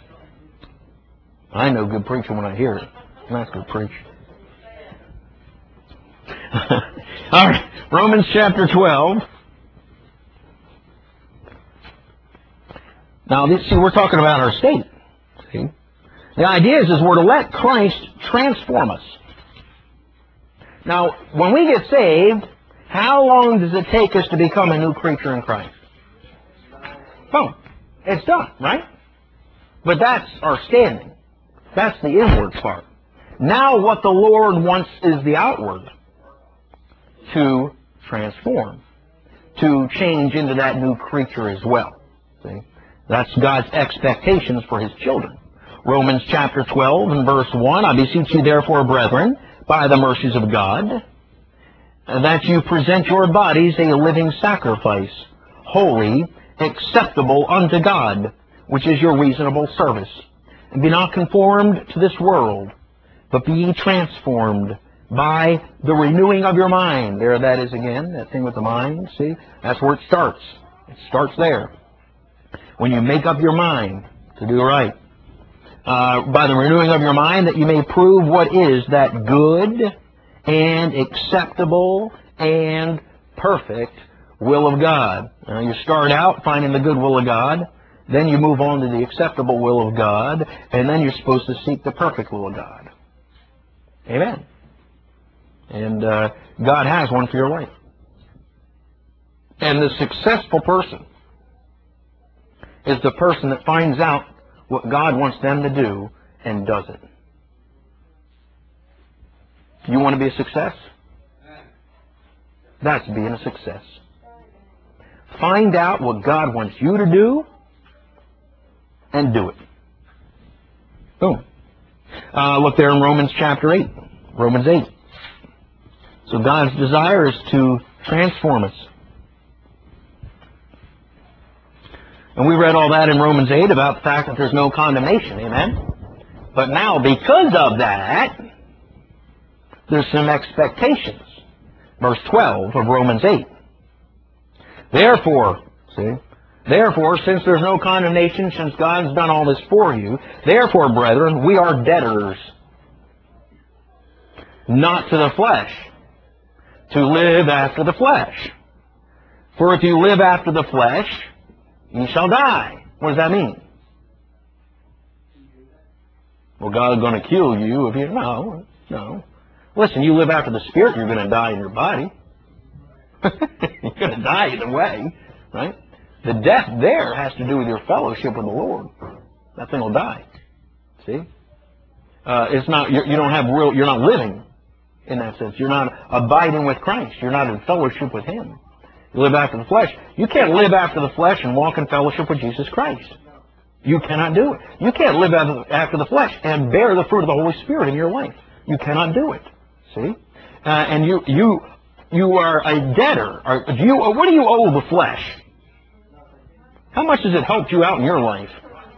I know good preaching when I hear it. That's good preaching. All right, Romans chapter twelve. Now, this, see, we're talking about our state. See? The idea is, is we're to let Christ transform us. Now, when we get saved, how long does it take us to become a new creature in Christ? Boom. It's done, right? But that's our standing. That's the inward part. Now what the Lord wants is the outward. To transform. To change into that new creature as well. See? That's God's expectations for His children. Romans chapter twelve and verse one, I beseech you therefore, brethren, by the mercies of God, that you present your bodies a living sacrifice, holy, acceptable unto God, which is your reasonable service. And be not conformed to this world, but be ye transformed by the renewing of your mind. There that is again, that thing with the mind, see? That's where it starts. It starts there. When you make up your mind to do right. Uh, by the renewing of your mind, that you may prove what is that good and acceptable and perfect will of God. Now, you start out finding the good will of God, then you move on to the acceptable will of God, and then you're supposed to seek the perfect will of God. Amen. And uh, God has one for your life. And the successful person is the person that finds out what God wants them to do and does it. You want to be a success? That's being a success. Find out what God wants you to do and do it. Boom. Uh, look there in Romans chapter eight. Romans eight. So God's desire is to transform us. And we read all that in Romans eight about the fact that there's no condemnation. Amen? But now, because of that, there's some expectations. Verse twelve of Romans eight. Therefore, see, therefore, since there's no condemnation, since God's done all this for you, therefore, brethren, we are debtors, not to the flesh, to live after the flesh. For if you live after the flesh, you shall die. What does that mean? Well, God's going to kill you if you... No, no. Listen, you live after the Spirit, you're going to die in your body. You're going to die either way, right? The death there has to do with your fellowship with the Lord. That thing will die. See? Uh, it's not, you're, you don't have real, you're not living in that sense. You're not abiding with Christ. You're not in fellowship with Him. You live after the flesh. You can't live after the flesh and walk in fellowship with Jesus Christ. You cannot do it. You can't live after the flesh and bear the fruit of the Holy Spirit in your life. You cannot do it. See? Uh, and you, you, you are a debtor. Or do you, what do you owe the flesh? How much has it helped you out in your life?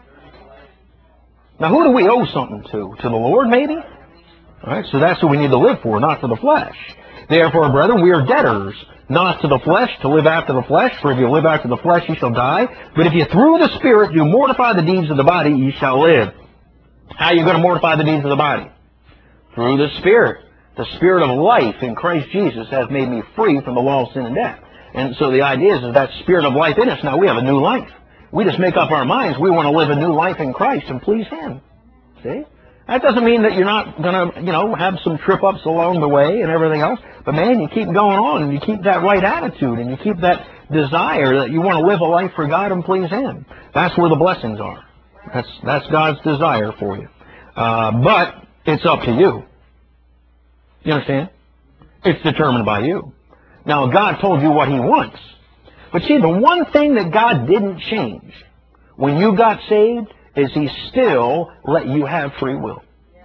Now, who do we owe something to? To the Lord, maybe? All right, so that's who we need to live for, not for the flesh. Therefore, brethren, we are debtors, not to the flesh, to live after the flesh. For if you live after the flesh, you shall die. But if you through the Spirit do mortify the deeds of the body, you shall live. How are you going to mortify the deeds of the body? Through the Spirit. The Spirit of life in Christ Jesus has made me free from the law of sin and death. And so the idea is, is that Spirit of life in us, now we have a new life. We just make up our minds we want to live a new life in Christ and please Him. See? That doesn't mean that you're not going to, you know, have some trip-ups along the way and everything else. But, man, you keep going on and you keep that right attitude and you keep that desire that you want to live a life for God and please Him. That's where the blessings are. That's, that's God's desire for you. Uh, but it's up to you. You understand? It's determined by you. Now, God told you what He wants. But see, the one thing that God didn't change when you got saved is He still let you have free will.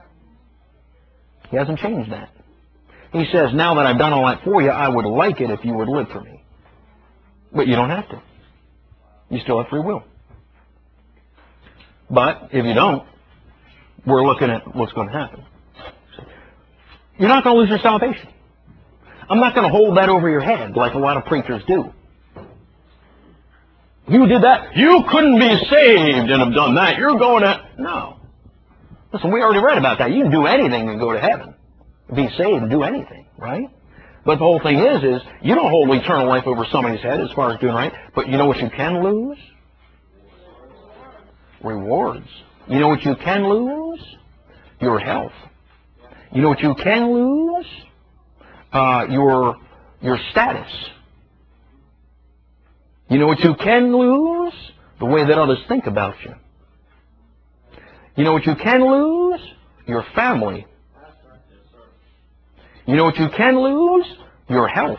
He hasn't changed that. He says, now that I've done all that for you, I would like it if you would live for me. But you don't have to. You still have free will. But if you don't, we're looking at what's going to happen. You're not going to lose your salvation. I'm not going to hold that over your head like a lot of preachers do. You did that, you couldn't be saved and have done that. You're going to... No. Listen, we already read about that. You can do anything and go to heaven. Be saved and do anything, right? But the whole thing is, is you don't hold eternal life over somebody's head as far as doing right. But you know what you can lose? Rewards. You know what you can lose? Your health. You know what you can lose? Uh, your, your status. You know what you can lose? The way that others think about you. You know what you can lose? Your family. You know what you can lose? Your health.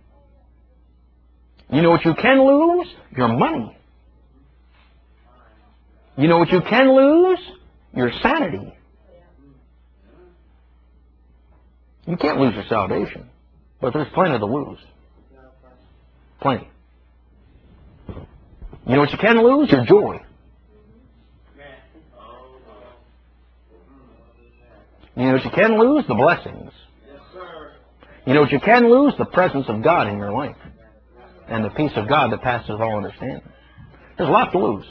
You know what you can lose? Your money. You know what you can lose? Your sanity. You can't lose your salvation, but there's plenty to lose. Plenty. You know what you can lose? Your joy. You know what you can lose? The blessings. You know what you can lose? The presence of God in your life. And the peace of God that passes all understanding. There's a lot to lose.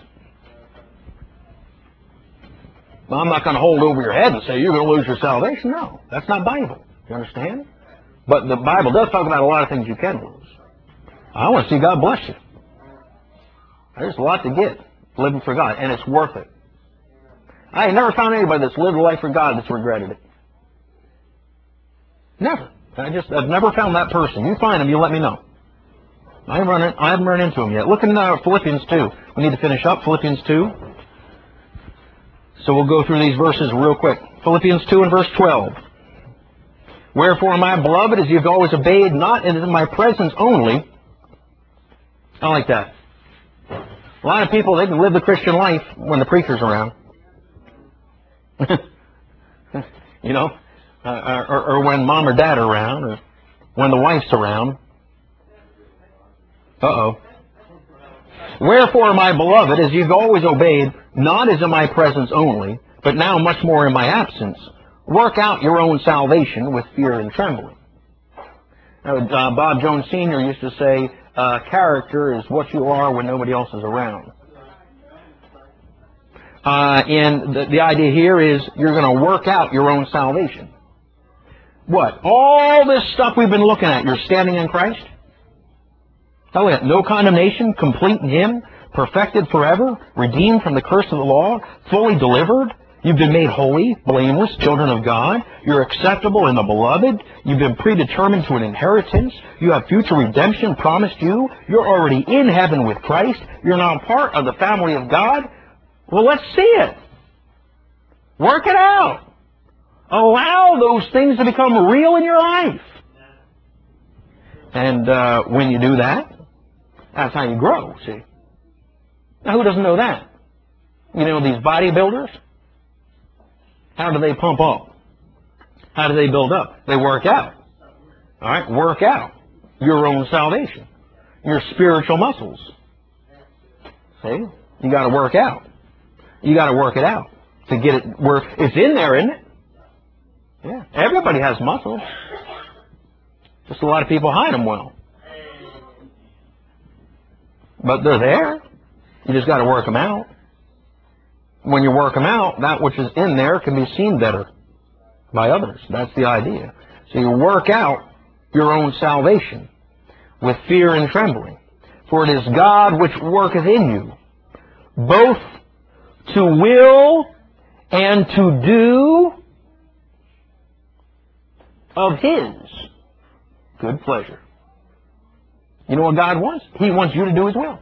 Well, I'm not going to hold over your head and say you're going to lose your salvation. No, that's not Bible. You understand? But the Bible does talk about a lot of things you can lose. I want to see God bless you. There's a lot to get living for God, and it's worth it. I ain't never found anybody that's lived a life for God that's regretted it. Never. I just, I've never found that person. You find them, you let me know. I haven't run, in, I haven't run into them yet. Look in uh, Philippians two. We need to finish up Philippians two. So we'll go through these verses real quick. Philippians two and verse twelve. Wherefore, my beloved, as you've always obeyed, not in my presence only. I like that. A lot of people, they can live the Christian life when the preacher's around. You know, uh, or, or when mom or dad are around, or when the wife's around. Uh-oh. Wherefore, my beloved, as you've always obeyed, not as in my presence only, but now much more in my absence, work out your own salvation with fear and trembling. Now, uh, Bob Jones Senior used to say, uh, character is what you are when nobody else is around. Uh, and the, the idea here is you're going to work out your own salvation. What? All this stuff we've been looking at, you're standing in Christ? Oh, yeah. No condemnation, complete in Him, perfected forever, redeemed from the curse of the law, fully delivered. You've been made holy, blameless, children of God. You're acceptable in the beloved. You've been predetermined to an inheritance. You have future redemption promised you. You're already in heaven with Christ. You're now part of the family of God. Well, let's see it. Work it out. Allow those things to become real in your life. And uh, when you do that, that's how you grow, see. Now, who doesn't know that? You know, these bodybuilders, how do they pump up? How do they build up? They work out. All right, work out your own salvation, your spiritual muscles. See? You got to work out. You got to work it out to get it where it's in there, isn't it? Yeah. Everybody has muscles. Just a lot of people hide them well. But they're there. You just got to work them out. When you work them out, that which is in there can be seen better by others. That's the idea. So you work out your own salvation with fear and trembling. For it is God which worketh in you, both to will and to do of His good pleasure. You know what God wants? He wants you to do His will.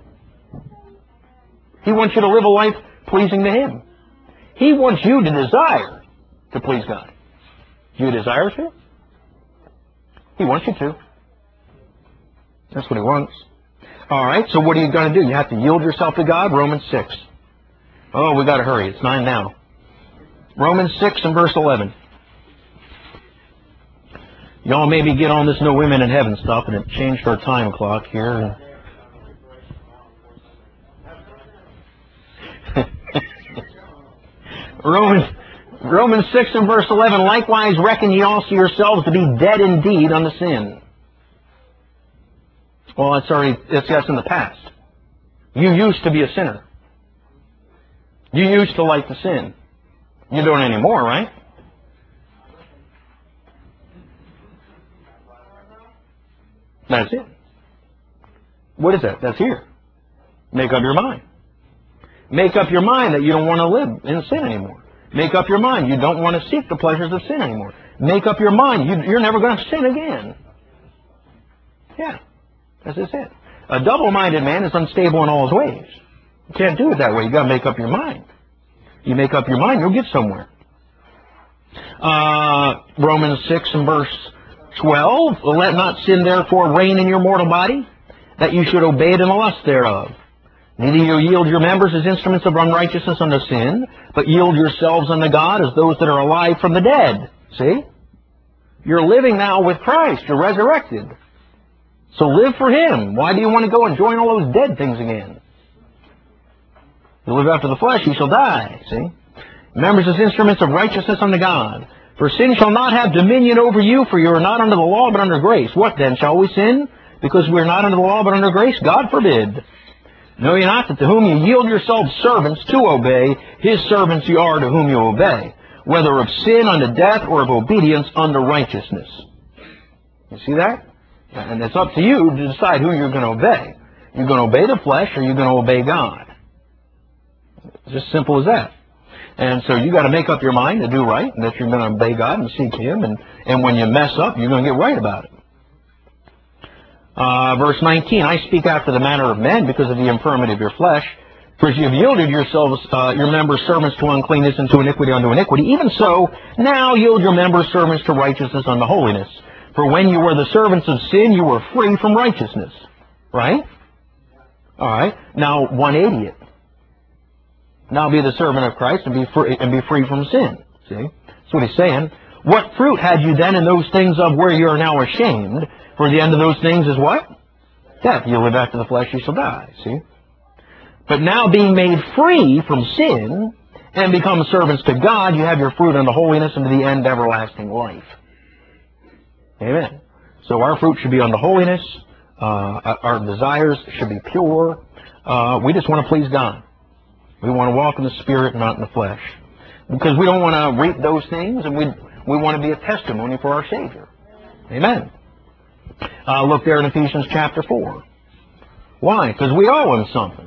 He wants you to live a life pleasing to Him. He wants you to desire to please God. Do you desire to? He wants you to. That's what He wants. All right, so what are you going to do? You have to yield yourself to God. Romans six. Oh, we got to hurry. It's nine now. Romans six and verse eleven. Y'all maybe get on this no women in heaven stuff, and it changed our time clock here. Romans, Romans six and verse eleven, likewise reckon ye also yourselves to be dead indeed unto sin. Well, it's already, it's yes in the past. You used to be a sinner. You used to like to sin. You don't anymore, right? That's it. What is that? That's here. Make up your mind. Make up your mind that you don't want to live in sin anymore. Make up your mind you don't want to seek the pleasures of sin anymore. Make up your mind you, you're never going to sin again. Yeah, that's just it. A double-minded man is unstable in all his ways. You can't do it that way. You've got to make up your mind. You make up your mind, you'll get somewhere. Uh, Romans six and verse twelve, let not sin therefore reign in your mortal body, that you should obey it in the lust thereof. Neither you yield your members as instruments of unrighteousness unto sin, but yield yourselves unto God as those that are alive from the dead. See? You're living now with Christ. You're resurrected. So live for Him. Why do you want to go and join all those dead things again? You live after the flesh, you shall die. See? Members as instruments of righteousness unto God. For sin shall not have dominion over you, for you are not under the law, but under grace. What then? Shall we sin because we are not under the law, but under grace? God forbid. Know ye not that to whom ye yield yourselves servants to obey, His servants ye are to whom you obey, whether of sin unto death or of obedience unto righteousness. You see that? And it's up to you to decide who you're going to obey. You're going to obey the flesh or you're going to obey God. It's just simple as that. And so you got to make up your mind to do right, and that you're going to obey God and seek Him, and, and when you mess up, you're going to get right about it. Uh, verse nineteen, I speak after the manner of men because of the infirmity of your flesh. For as you have yielded yourselves, uh, your members servants to uncleanness and to iniquity unto iniquity, even so, now yield your members servants to righteousness unto holiness. For when you were the servants of sin, you were free from righteousness. Right? All right. Now, one eighty it. Now be the servant of Christ and be free, and be free from sin. See? That's what he's saying. What fruit had you then in those things of where you are now ashamed? For the end of those things is what? Death. You live after the flesh, you shall die. See? But now being made free from sin and become servants to God, you have your fruit unto holiness and to the end everlasting life. Amen. So our fruit should be unto holiness. Uh, our desires should be pure. Uh, we just want to please God. We want to walk in the Spirit, not in the flesh. Because we don't want to reap those things, and we, we want to be a testimony for our Savior. Amen. Uh, look there in Ephesians chapter four. Why? Because we owe Him something.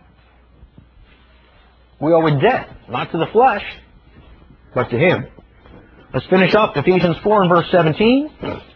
We owe a debt, not to the flesh, but to Him. Let's finish up Ephesians four and verse seventeen.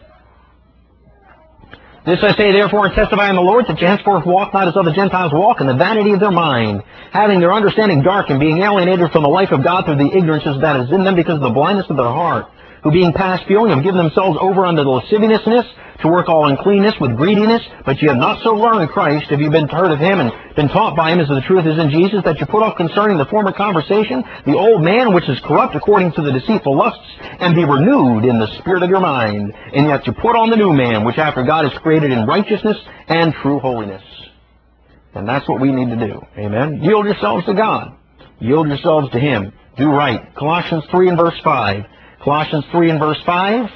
This I say therefore and testify in the Lord, that you henceforth walk not as other Gentiles walk, in the vanity of their mind, having their understanding darkened, being alienated from the life of God through the ignorance that is in them because of the blindness of their heart, who being past feeling have given themselves over unto the lasciviousness, to work all uncleanness with greediness. But ye have not so learned Christ, if you have been heard of him, and been taught by him, as the truth is in Jesus, that you put off concerning the former conversation the old man, which is corrupt according to the deceitful lusts, and be renewed in the spirit of your mind, and yet you put on the new man, which after God is created in righteousness and true holiness. And that's what we need to do. Amen. Yield yourselves to God. Yield yourselves to him. Do right. Colossians three and verse five. Colossians three and verse five.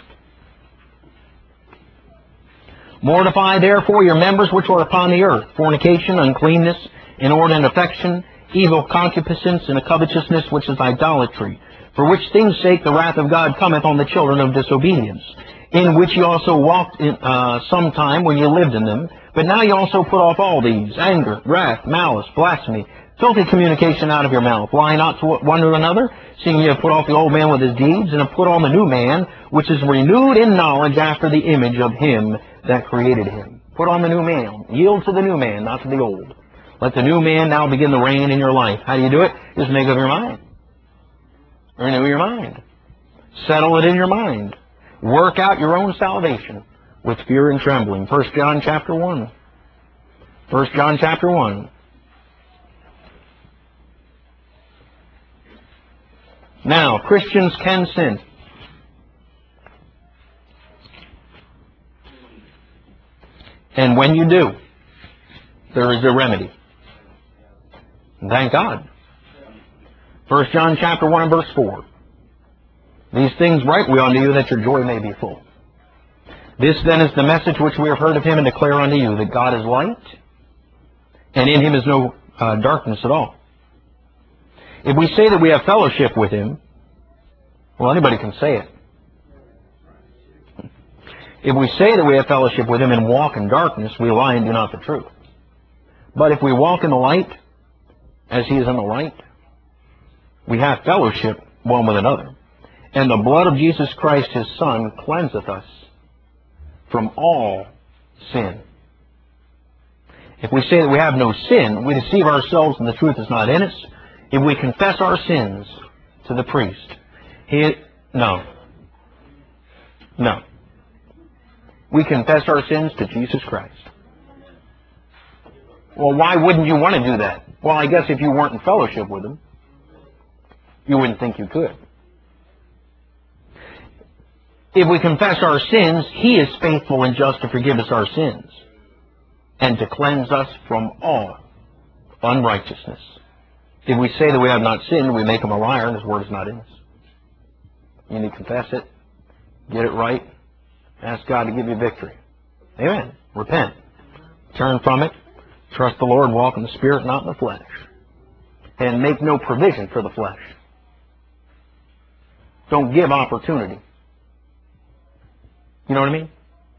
Mortify therefore your members which are upon the earth, fornication, uncleanness, inordinate affection, evil concupiscence, and a covetousness which is idolatry, for which things' sake the wrath of God cometh on the children of disobedience, in which ye also walked in uh, some time when ye lived in them. But now ye also put off all these: anger, wrath, malice, blasphemy, filthy communication out of your mouth. Lie not to one to another, seeing ye have put off the old man with his deeds, and have put on the new man, which is renewed in knowledge after the image of him that created him. Put on the new man. Yield to the new man, not to the old. Let the new man now begin to reign in your life. How do you do it? Just make up your mind. Renew your mind. Settle it in your mind. Work out your own salvation with fear and trembling. First John chapter one. First John chapter one. Now, Christians can sin. And when you do, there is a remedy. And thank God. First John chapter one and verse four. These things write we unto you, that your joy may be full. This then is the message which we have heard of him, and declare unto you, that God is light, and in him is no uh, darkness at all. If we say that we have fellowship with him, well, anybody can say it. If we say that we have fellowship with him and walk in darkness, we lie and do not the truth. But if we walk in the light, as he is in the light, we have fellowship one with another. And the blood of Jesus Christ, his Son, cleanseth us from all sin. If we say that we have no sin, we deceive ourselves and the truth is not in us. If we confess our sins to the priest, he, no, no. We confess our sins to Jesus Christ. Well, why wouldn't you want to do that? Well, I guess if you weren't in fellowship with him, you wouldn't think you could. If we confess our sins, he is faithful and just to forgive us our sins and to cleanse us from all unrighteousness. If we say that we have not sinned, we make him a liar, and his word is not in us. You need to confess it, get it right, ask God to give you victory. Amen. Repent. Turn from it. Trust the Lord, walk in the Spirit, not in the flesh. And make no provision for the flesh. Don't give opportunity. You know what I mean?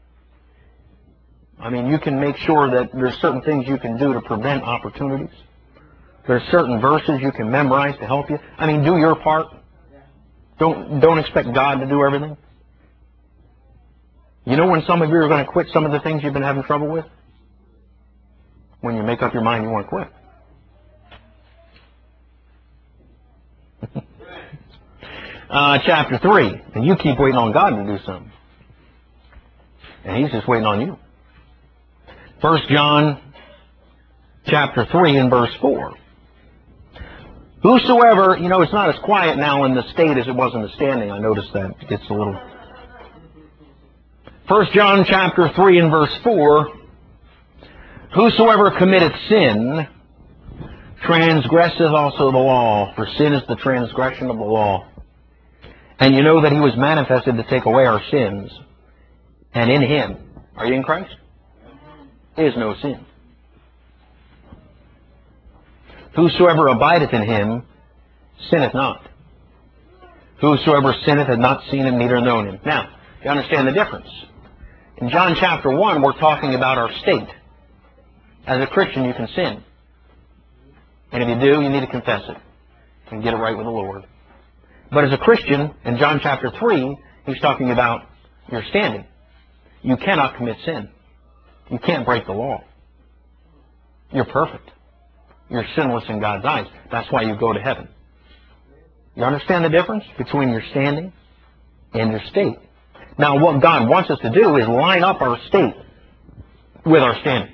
I mean, you can make sure that there's certain things you can do to prevent opportunities. There's certain verses you can memorize to help you. I mean, do your part. Don't, don't expect God to do everything. You know when some of you are going to quit some of the things you've been having trouble with? When you make up your mind you want to quit. uh, chapter three. And you keep waiting on God to do something. And he's just waiting on you. First John chapter three and verse four. Whosoever, you know, it's not as quiet now in the state as it was in the standing. I noticed that. It gets a little... First John chapter three and verse four. Whosoever committeth sin transgresseth also the law, for sin is the transgression of the law. And you know that he was manifested to take away our sins. And in him, are you in Christ? Is no sin. Whosoever abideth in him sinneth not. Whosoever sinneth hath not seen him, neither known him. Now, you understand the difference. In John chapter one, we're talking about our state. As a Christian, you can sin. And if you do, you need to confess it and get it right with the Lord. But as a Christian, in John chapter three, he's talking about your standing. You cannot commit sin. You can't break the law. You're perfect. You're sinless in God's eyes. That's why you go to heaven. You understand the difference between your standing and your state. Now, what God wants us to do is line up our state with our standing.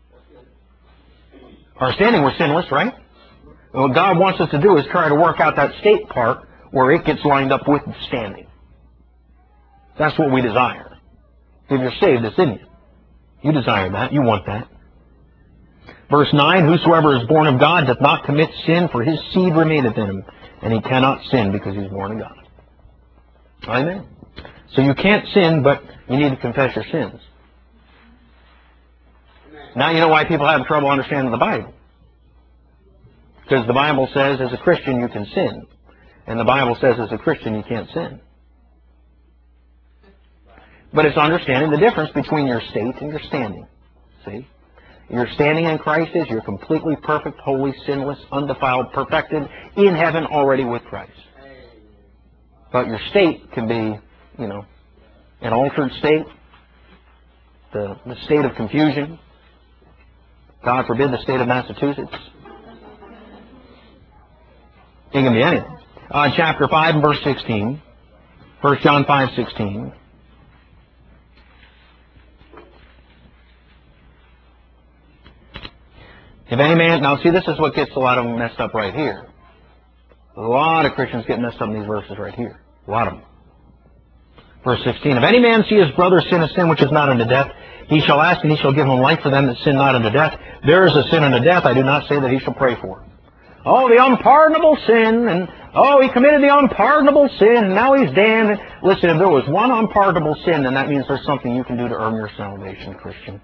Our standing, we're sinless, right? And what God wants us to do is try to work out that state part where it gets lined up with the standing. That's what we desire. If you're saved, it's in you. You desire that. You want that. Verse nine, whosoever is born of God doth not commit sin, for his seed remaineth in him, and he cannot sin because he's born of God. Amen. So you can't sin, but you need to confess your sins. Now you know why people have trouble understanding the Bible. Because the Bible says as a Christian you can sin. And the Bible says as a Christian you can't sin. But it's understanding the difference between your state and your standing. See? Your standing in Christ is you're completely perfect, holy, sinless, undefiled, perfected, in heaven already with Christ. But your state can be, you know, an altered state, the, the state of confusion. God forbid the state of Massachusetts. It can be anything. Uh, chapter five and verse sixteen. First John five sixteen. If any man, now see, this is what gets a lot of them messed up right here. A lot of Christians get messed up in these verses right here. A lot of them. Verse sixteen, if any man see his brother sin a sin which is not unto death, he shall ask, and he shall give him life for them that sin not unto death. There is a sin unto death, I do not say that he shall pray for. Oh, the unpardonable sin, and oh, he committed the unpardonable sin, and now he's damned. Listen, if there was one unpardonable sin, then that means there's something you can do to earn your salvation, Christian.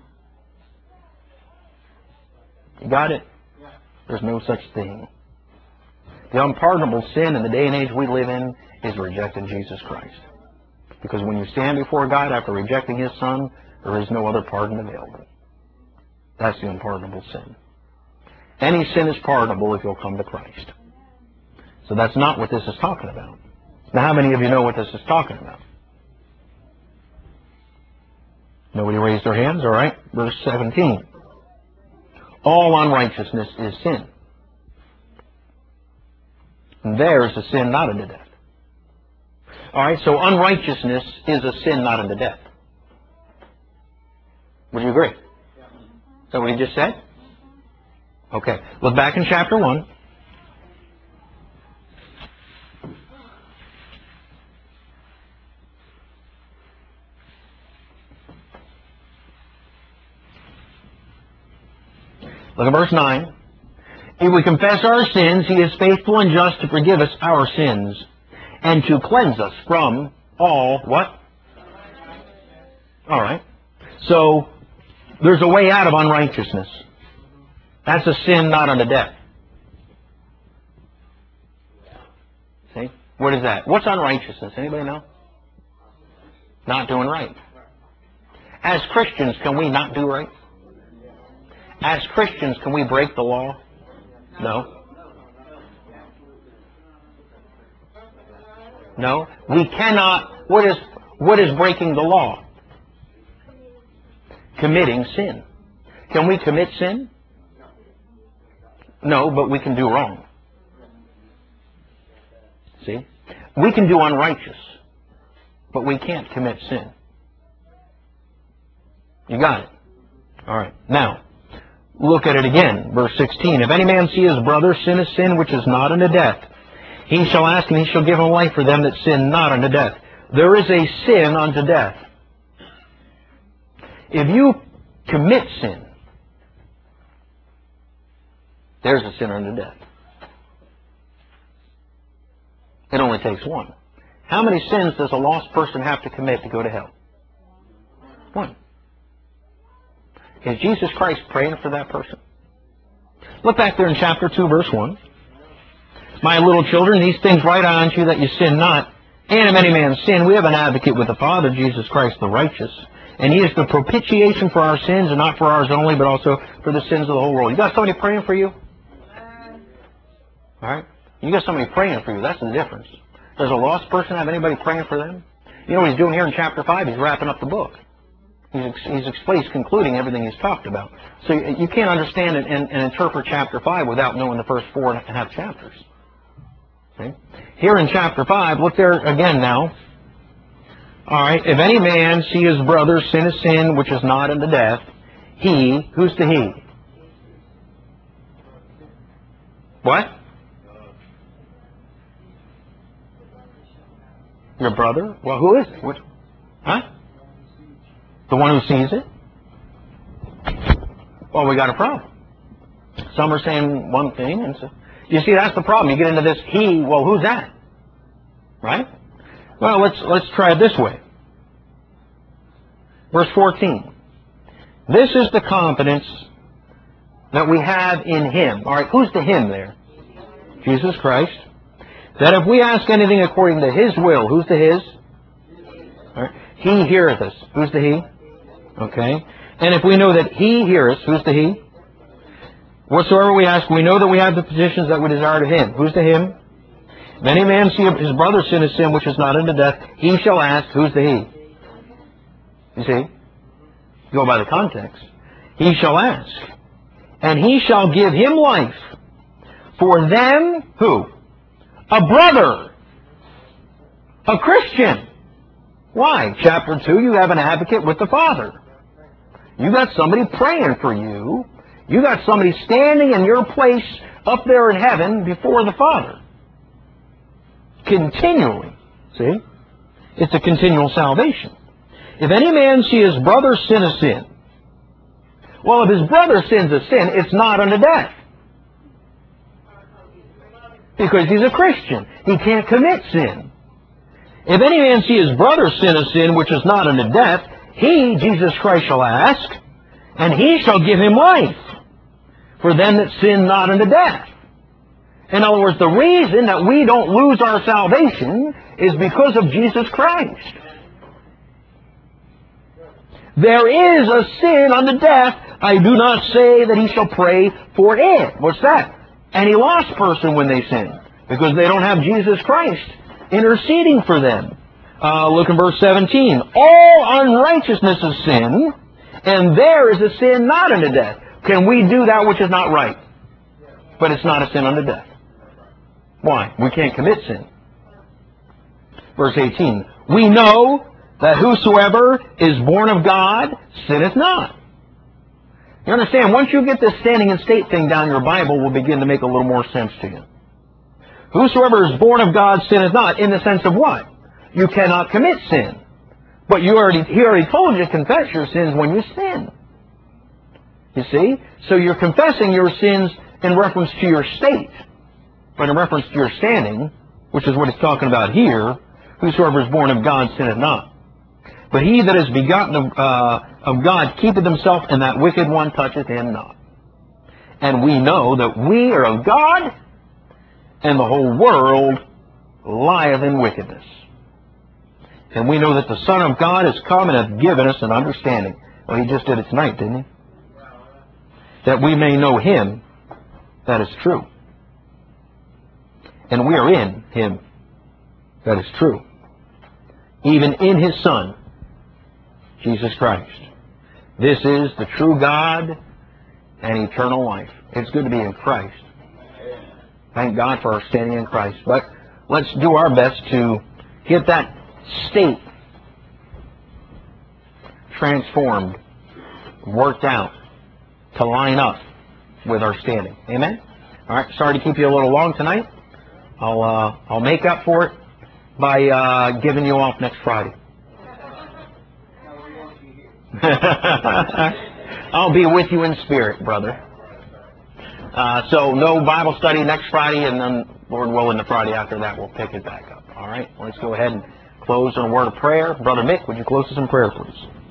You got it? There's no such thing. The unpardonable sin in the day and age we live in is rejecting Jesus Christ. Because when you stand before God after rejecting His Son, there is no other pardon available. That's the unpardonable sin. Any sin is pardonable if you'll come to Christ. So that's not what this is talking about. Now, how many of you know what this is talking about? Nobody raised their hands? All right. Verse seventeen. All unrighteousness is sin. And there is a sin not unto death. All right, so unrighteousness is a sin not unto death. Would you agree? Is that what he just said? Okay, look back in chapter one. Look at verse nine. If we confess our sins, He is faithful and just to forgive us our sins and to cleanse us from all, what? All right. So, there's a way out of unrighteousness. That's a sin not unto death. See? What is that? What's unrighteousness? Anybody know? Not doing right. As Christians, can we not do right? As Christians, can we break the law? No. No. We cannot. What is, what is breaking the law? Committing sin. Can we commit sin? No, but we can do wrong. See? We can do unrighteous, but we can't commit sin. You got it? All right. Now, look at it again. Verse sixteen. If any man see his brother sin a sin which is not unto death, he shall ask, and he shall give him life for them that sin not unto death. There is a sin unto death. If you commit sin, there's a sin unto death. It only takes one. How many sins does a lost person have to commit to go to hell? One. Is Jesus Christ praying for that person? Look back there in chapter two, verse one. My little children, these things write I unto you that you sin not. And if any man sin, we have an advocate with the Father, Jesus Christ the righteous. And He is the propitiation for our sins, and not for ours only, but also for the sins of the whole world. You got somebody praying for you? All right? You got somebody praying for you. That's the difference. Does a lost person have anybody praying for them? You know what He's doing here in chapter five? He's wrapping up the book. He's, he's, he's concluding everything he's talked about. So you can't understand and, and, and interpret chapter five without knowing the first four and a half chapters. See? Here in chapter five, look there again now. All right. If any man see his brother sin a sin which is not unto death, he, who's the he? What? Your brother? Well, who is it? Which? Huh? The one who sees it? Well, we got a problem. Some are saying one thing, and so you see, that's the problem. You get into this he. Well, who's that? Right? Well, let's let's try it this way. Verse fourteen. This is the confidence that we have in Him. All right, who's the Him there? Jesus Christ. That if we ask anything according to His will, who's the His? All right. He heareth us. Who's the He? Okay. And if we know that He heareth us, who's the He? Whatsoever we ask, we know that we have the petitions that we desire of Him. Who's the Him? If any man see his brother sin a sin which is not unto death, he shall ask, who's the He? You see? Go by the context. He shall ask. And He shall give him life. For them, who? A brother. A Christian. Why? Chapter two, you have an advocate with the Father. You got somebody praying for you. You got somebody standing in your place up there in heaven before the Father. Continually. See? It's a continual salvation. If any man see his brother sin a sin, well, if his brother sins a sin, it's not unto death. Because he's a Christian. He can't commit sin. If any man see his brother sin a sin which is not unto death, he, Jesus Christ, shall ask, and He shall give him life for them that sin not unto death. In other words, the reason that we don't lose our salvation is because of Jesus Christ. There is a sin unto death. I do not say that he shall pray for it. What's that? Any lost person when they sin, because they don't have Jesus Christ interceding for them. Uh, look in verse seventeen. All unrighteousness is sin, and there is a sin not unto death. Can we do that which is not right? But it's not a sin unto death. Why? We can't commit sin. Verse eighteen. We know that whosoever is born of God sinneth not. You understand? Once you get this standing and state thing down, your Bible will begin to make a little more sense to you. Whosoever is born of God sinneth not, in the sense of what? You cannot commit sin. But you already, he already told you to confess your sins when you sin. You see? So you're confessing your sins in reference to your state. But in reference to your standing, which is what it's talking about here, whosoever is born of God sinneth not. But he that is begotten of, uh, of God keepeth himself, and that wicked one toucheth him not. And we know that we are of God, and the whole world lieth in wickedness. And we know that the Son of God is come and hath given us an understanding. Well, He just did it tonight, didn't He? That we may know Him that is true. And we are in Him that is true. Even in His Son, Jesus Christ. This is the true God and eternal life. It's good to be in Christ. Thank God for our standing in Christ. But let's do our best to get that state transformed, worked out, to line up with our standing. Amen? All right, sorry to keep you a little long tonight. I'll, uh, I'll make up for it by uh, giving you off next Friday. I'll be with you in spirit, brother. Uh, so no Bible study next Friday, and then, Lord willing, the Friday after that, we'll pick it back up. All right? Let's go ahead and close in a word of prayer. Brother Mick, would you close us in prayer, please?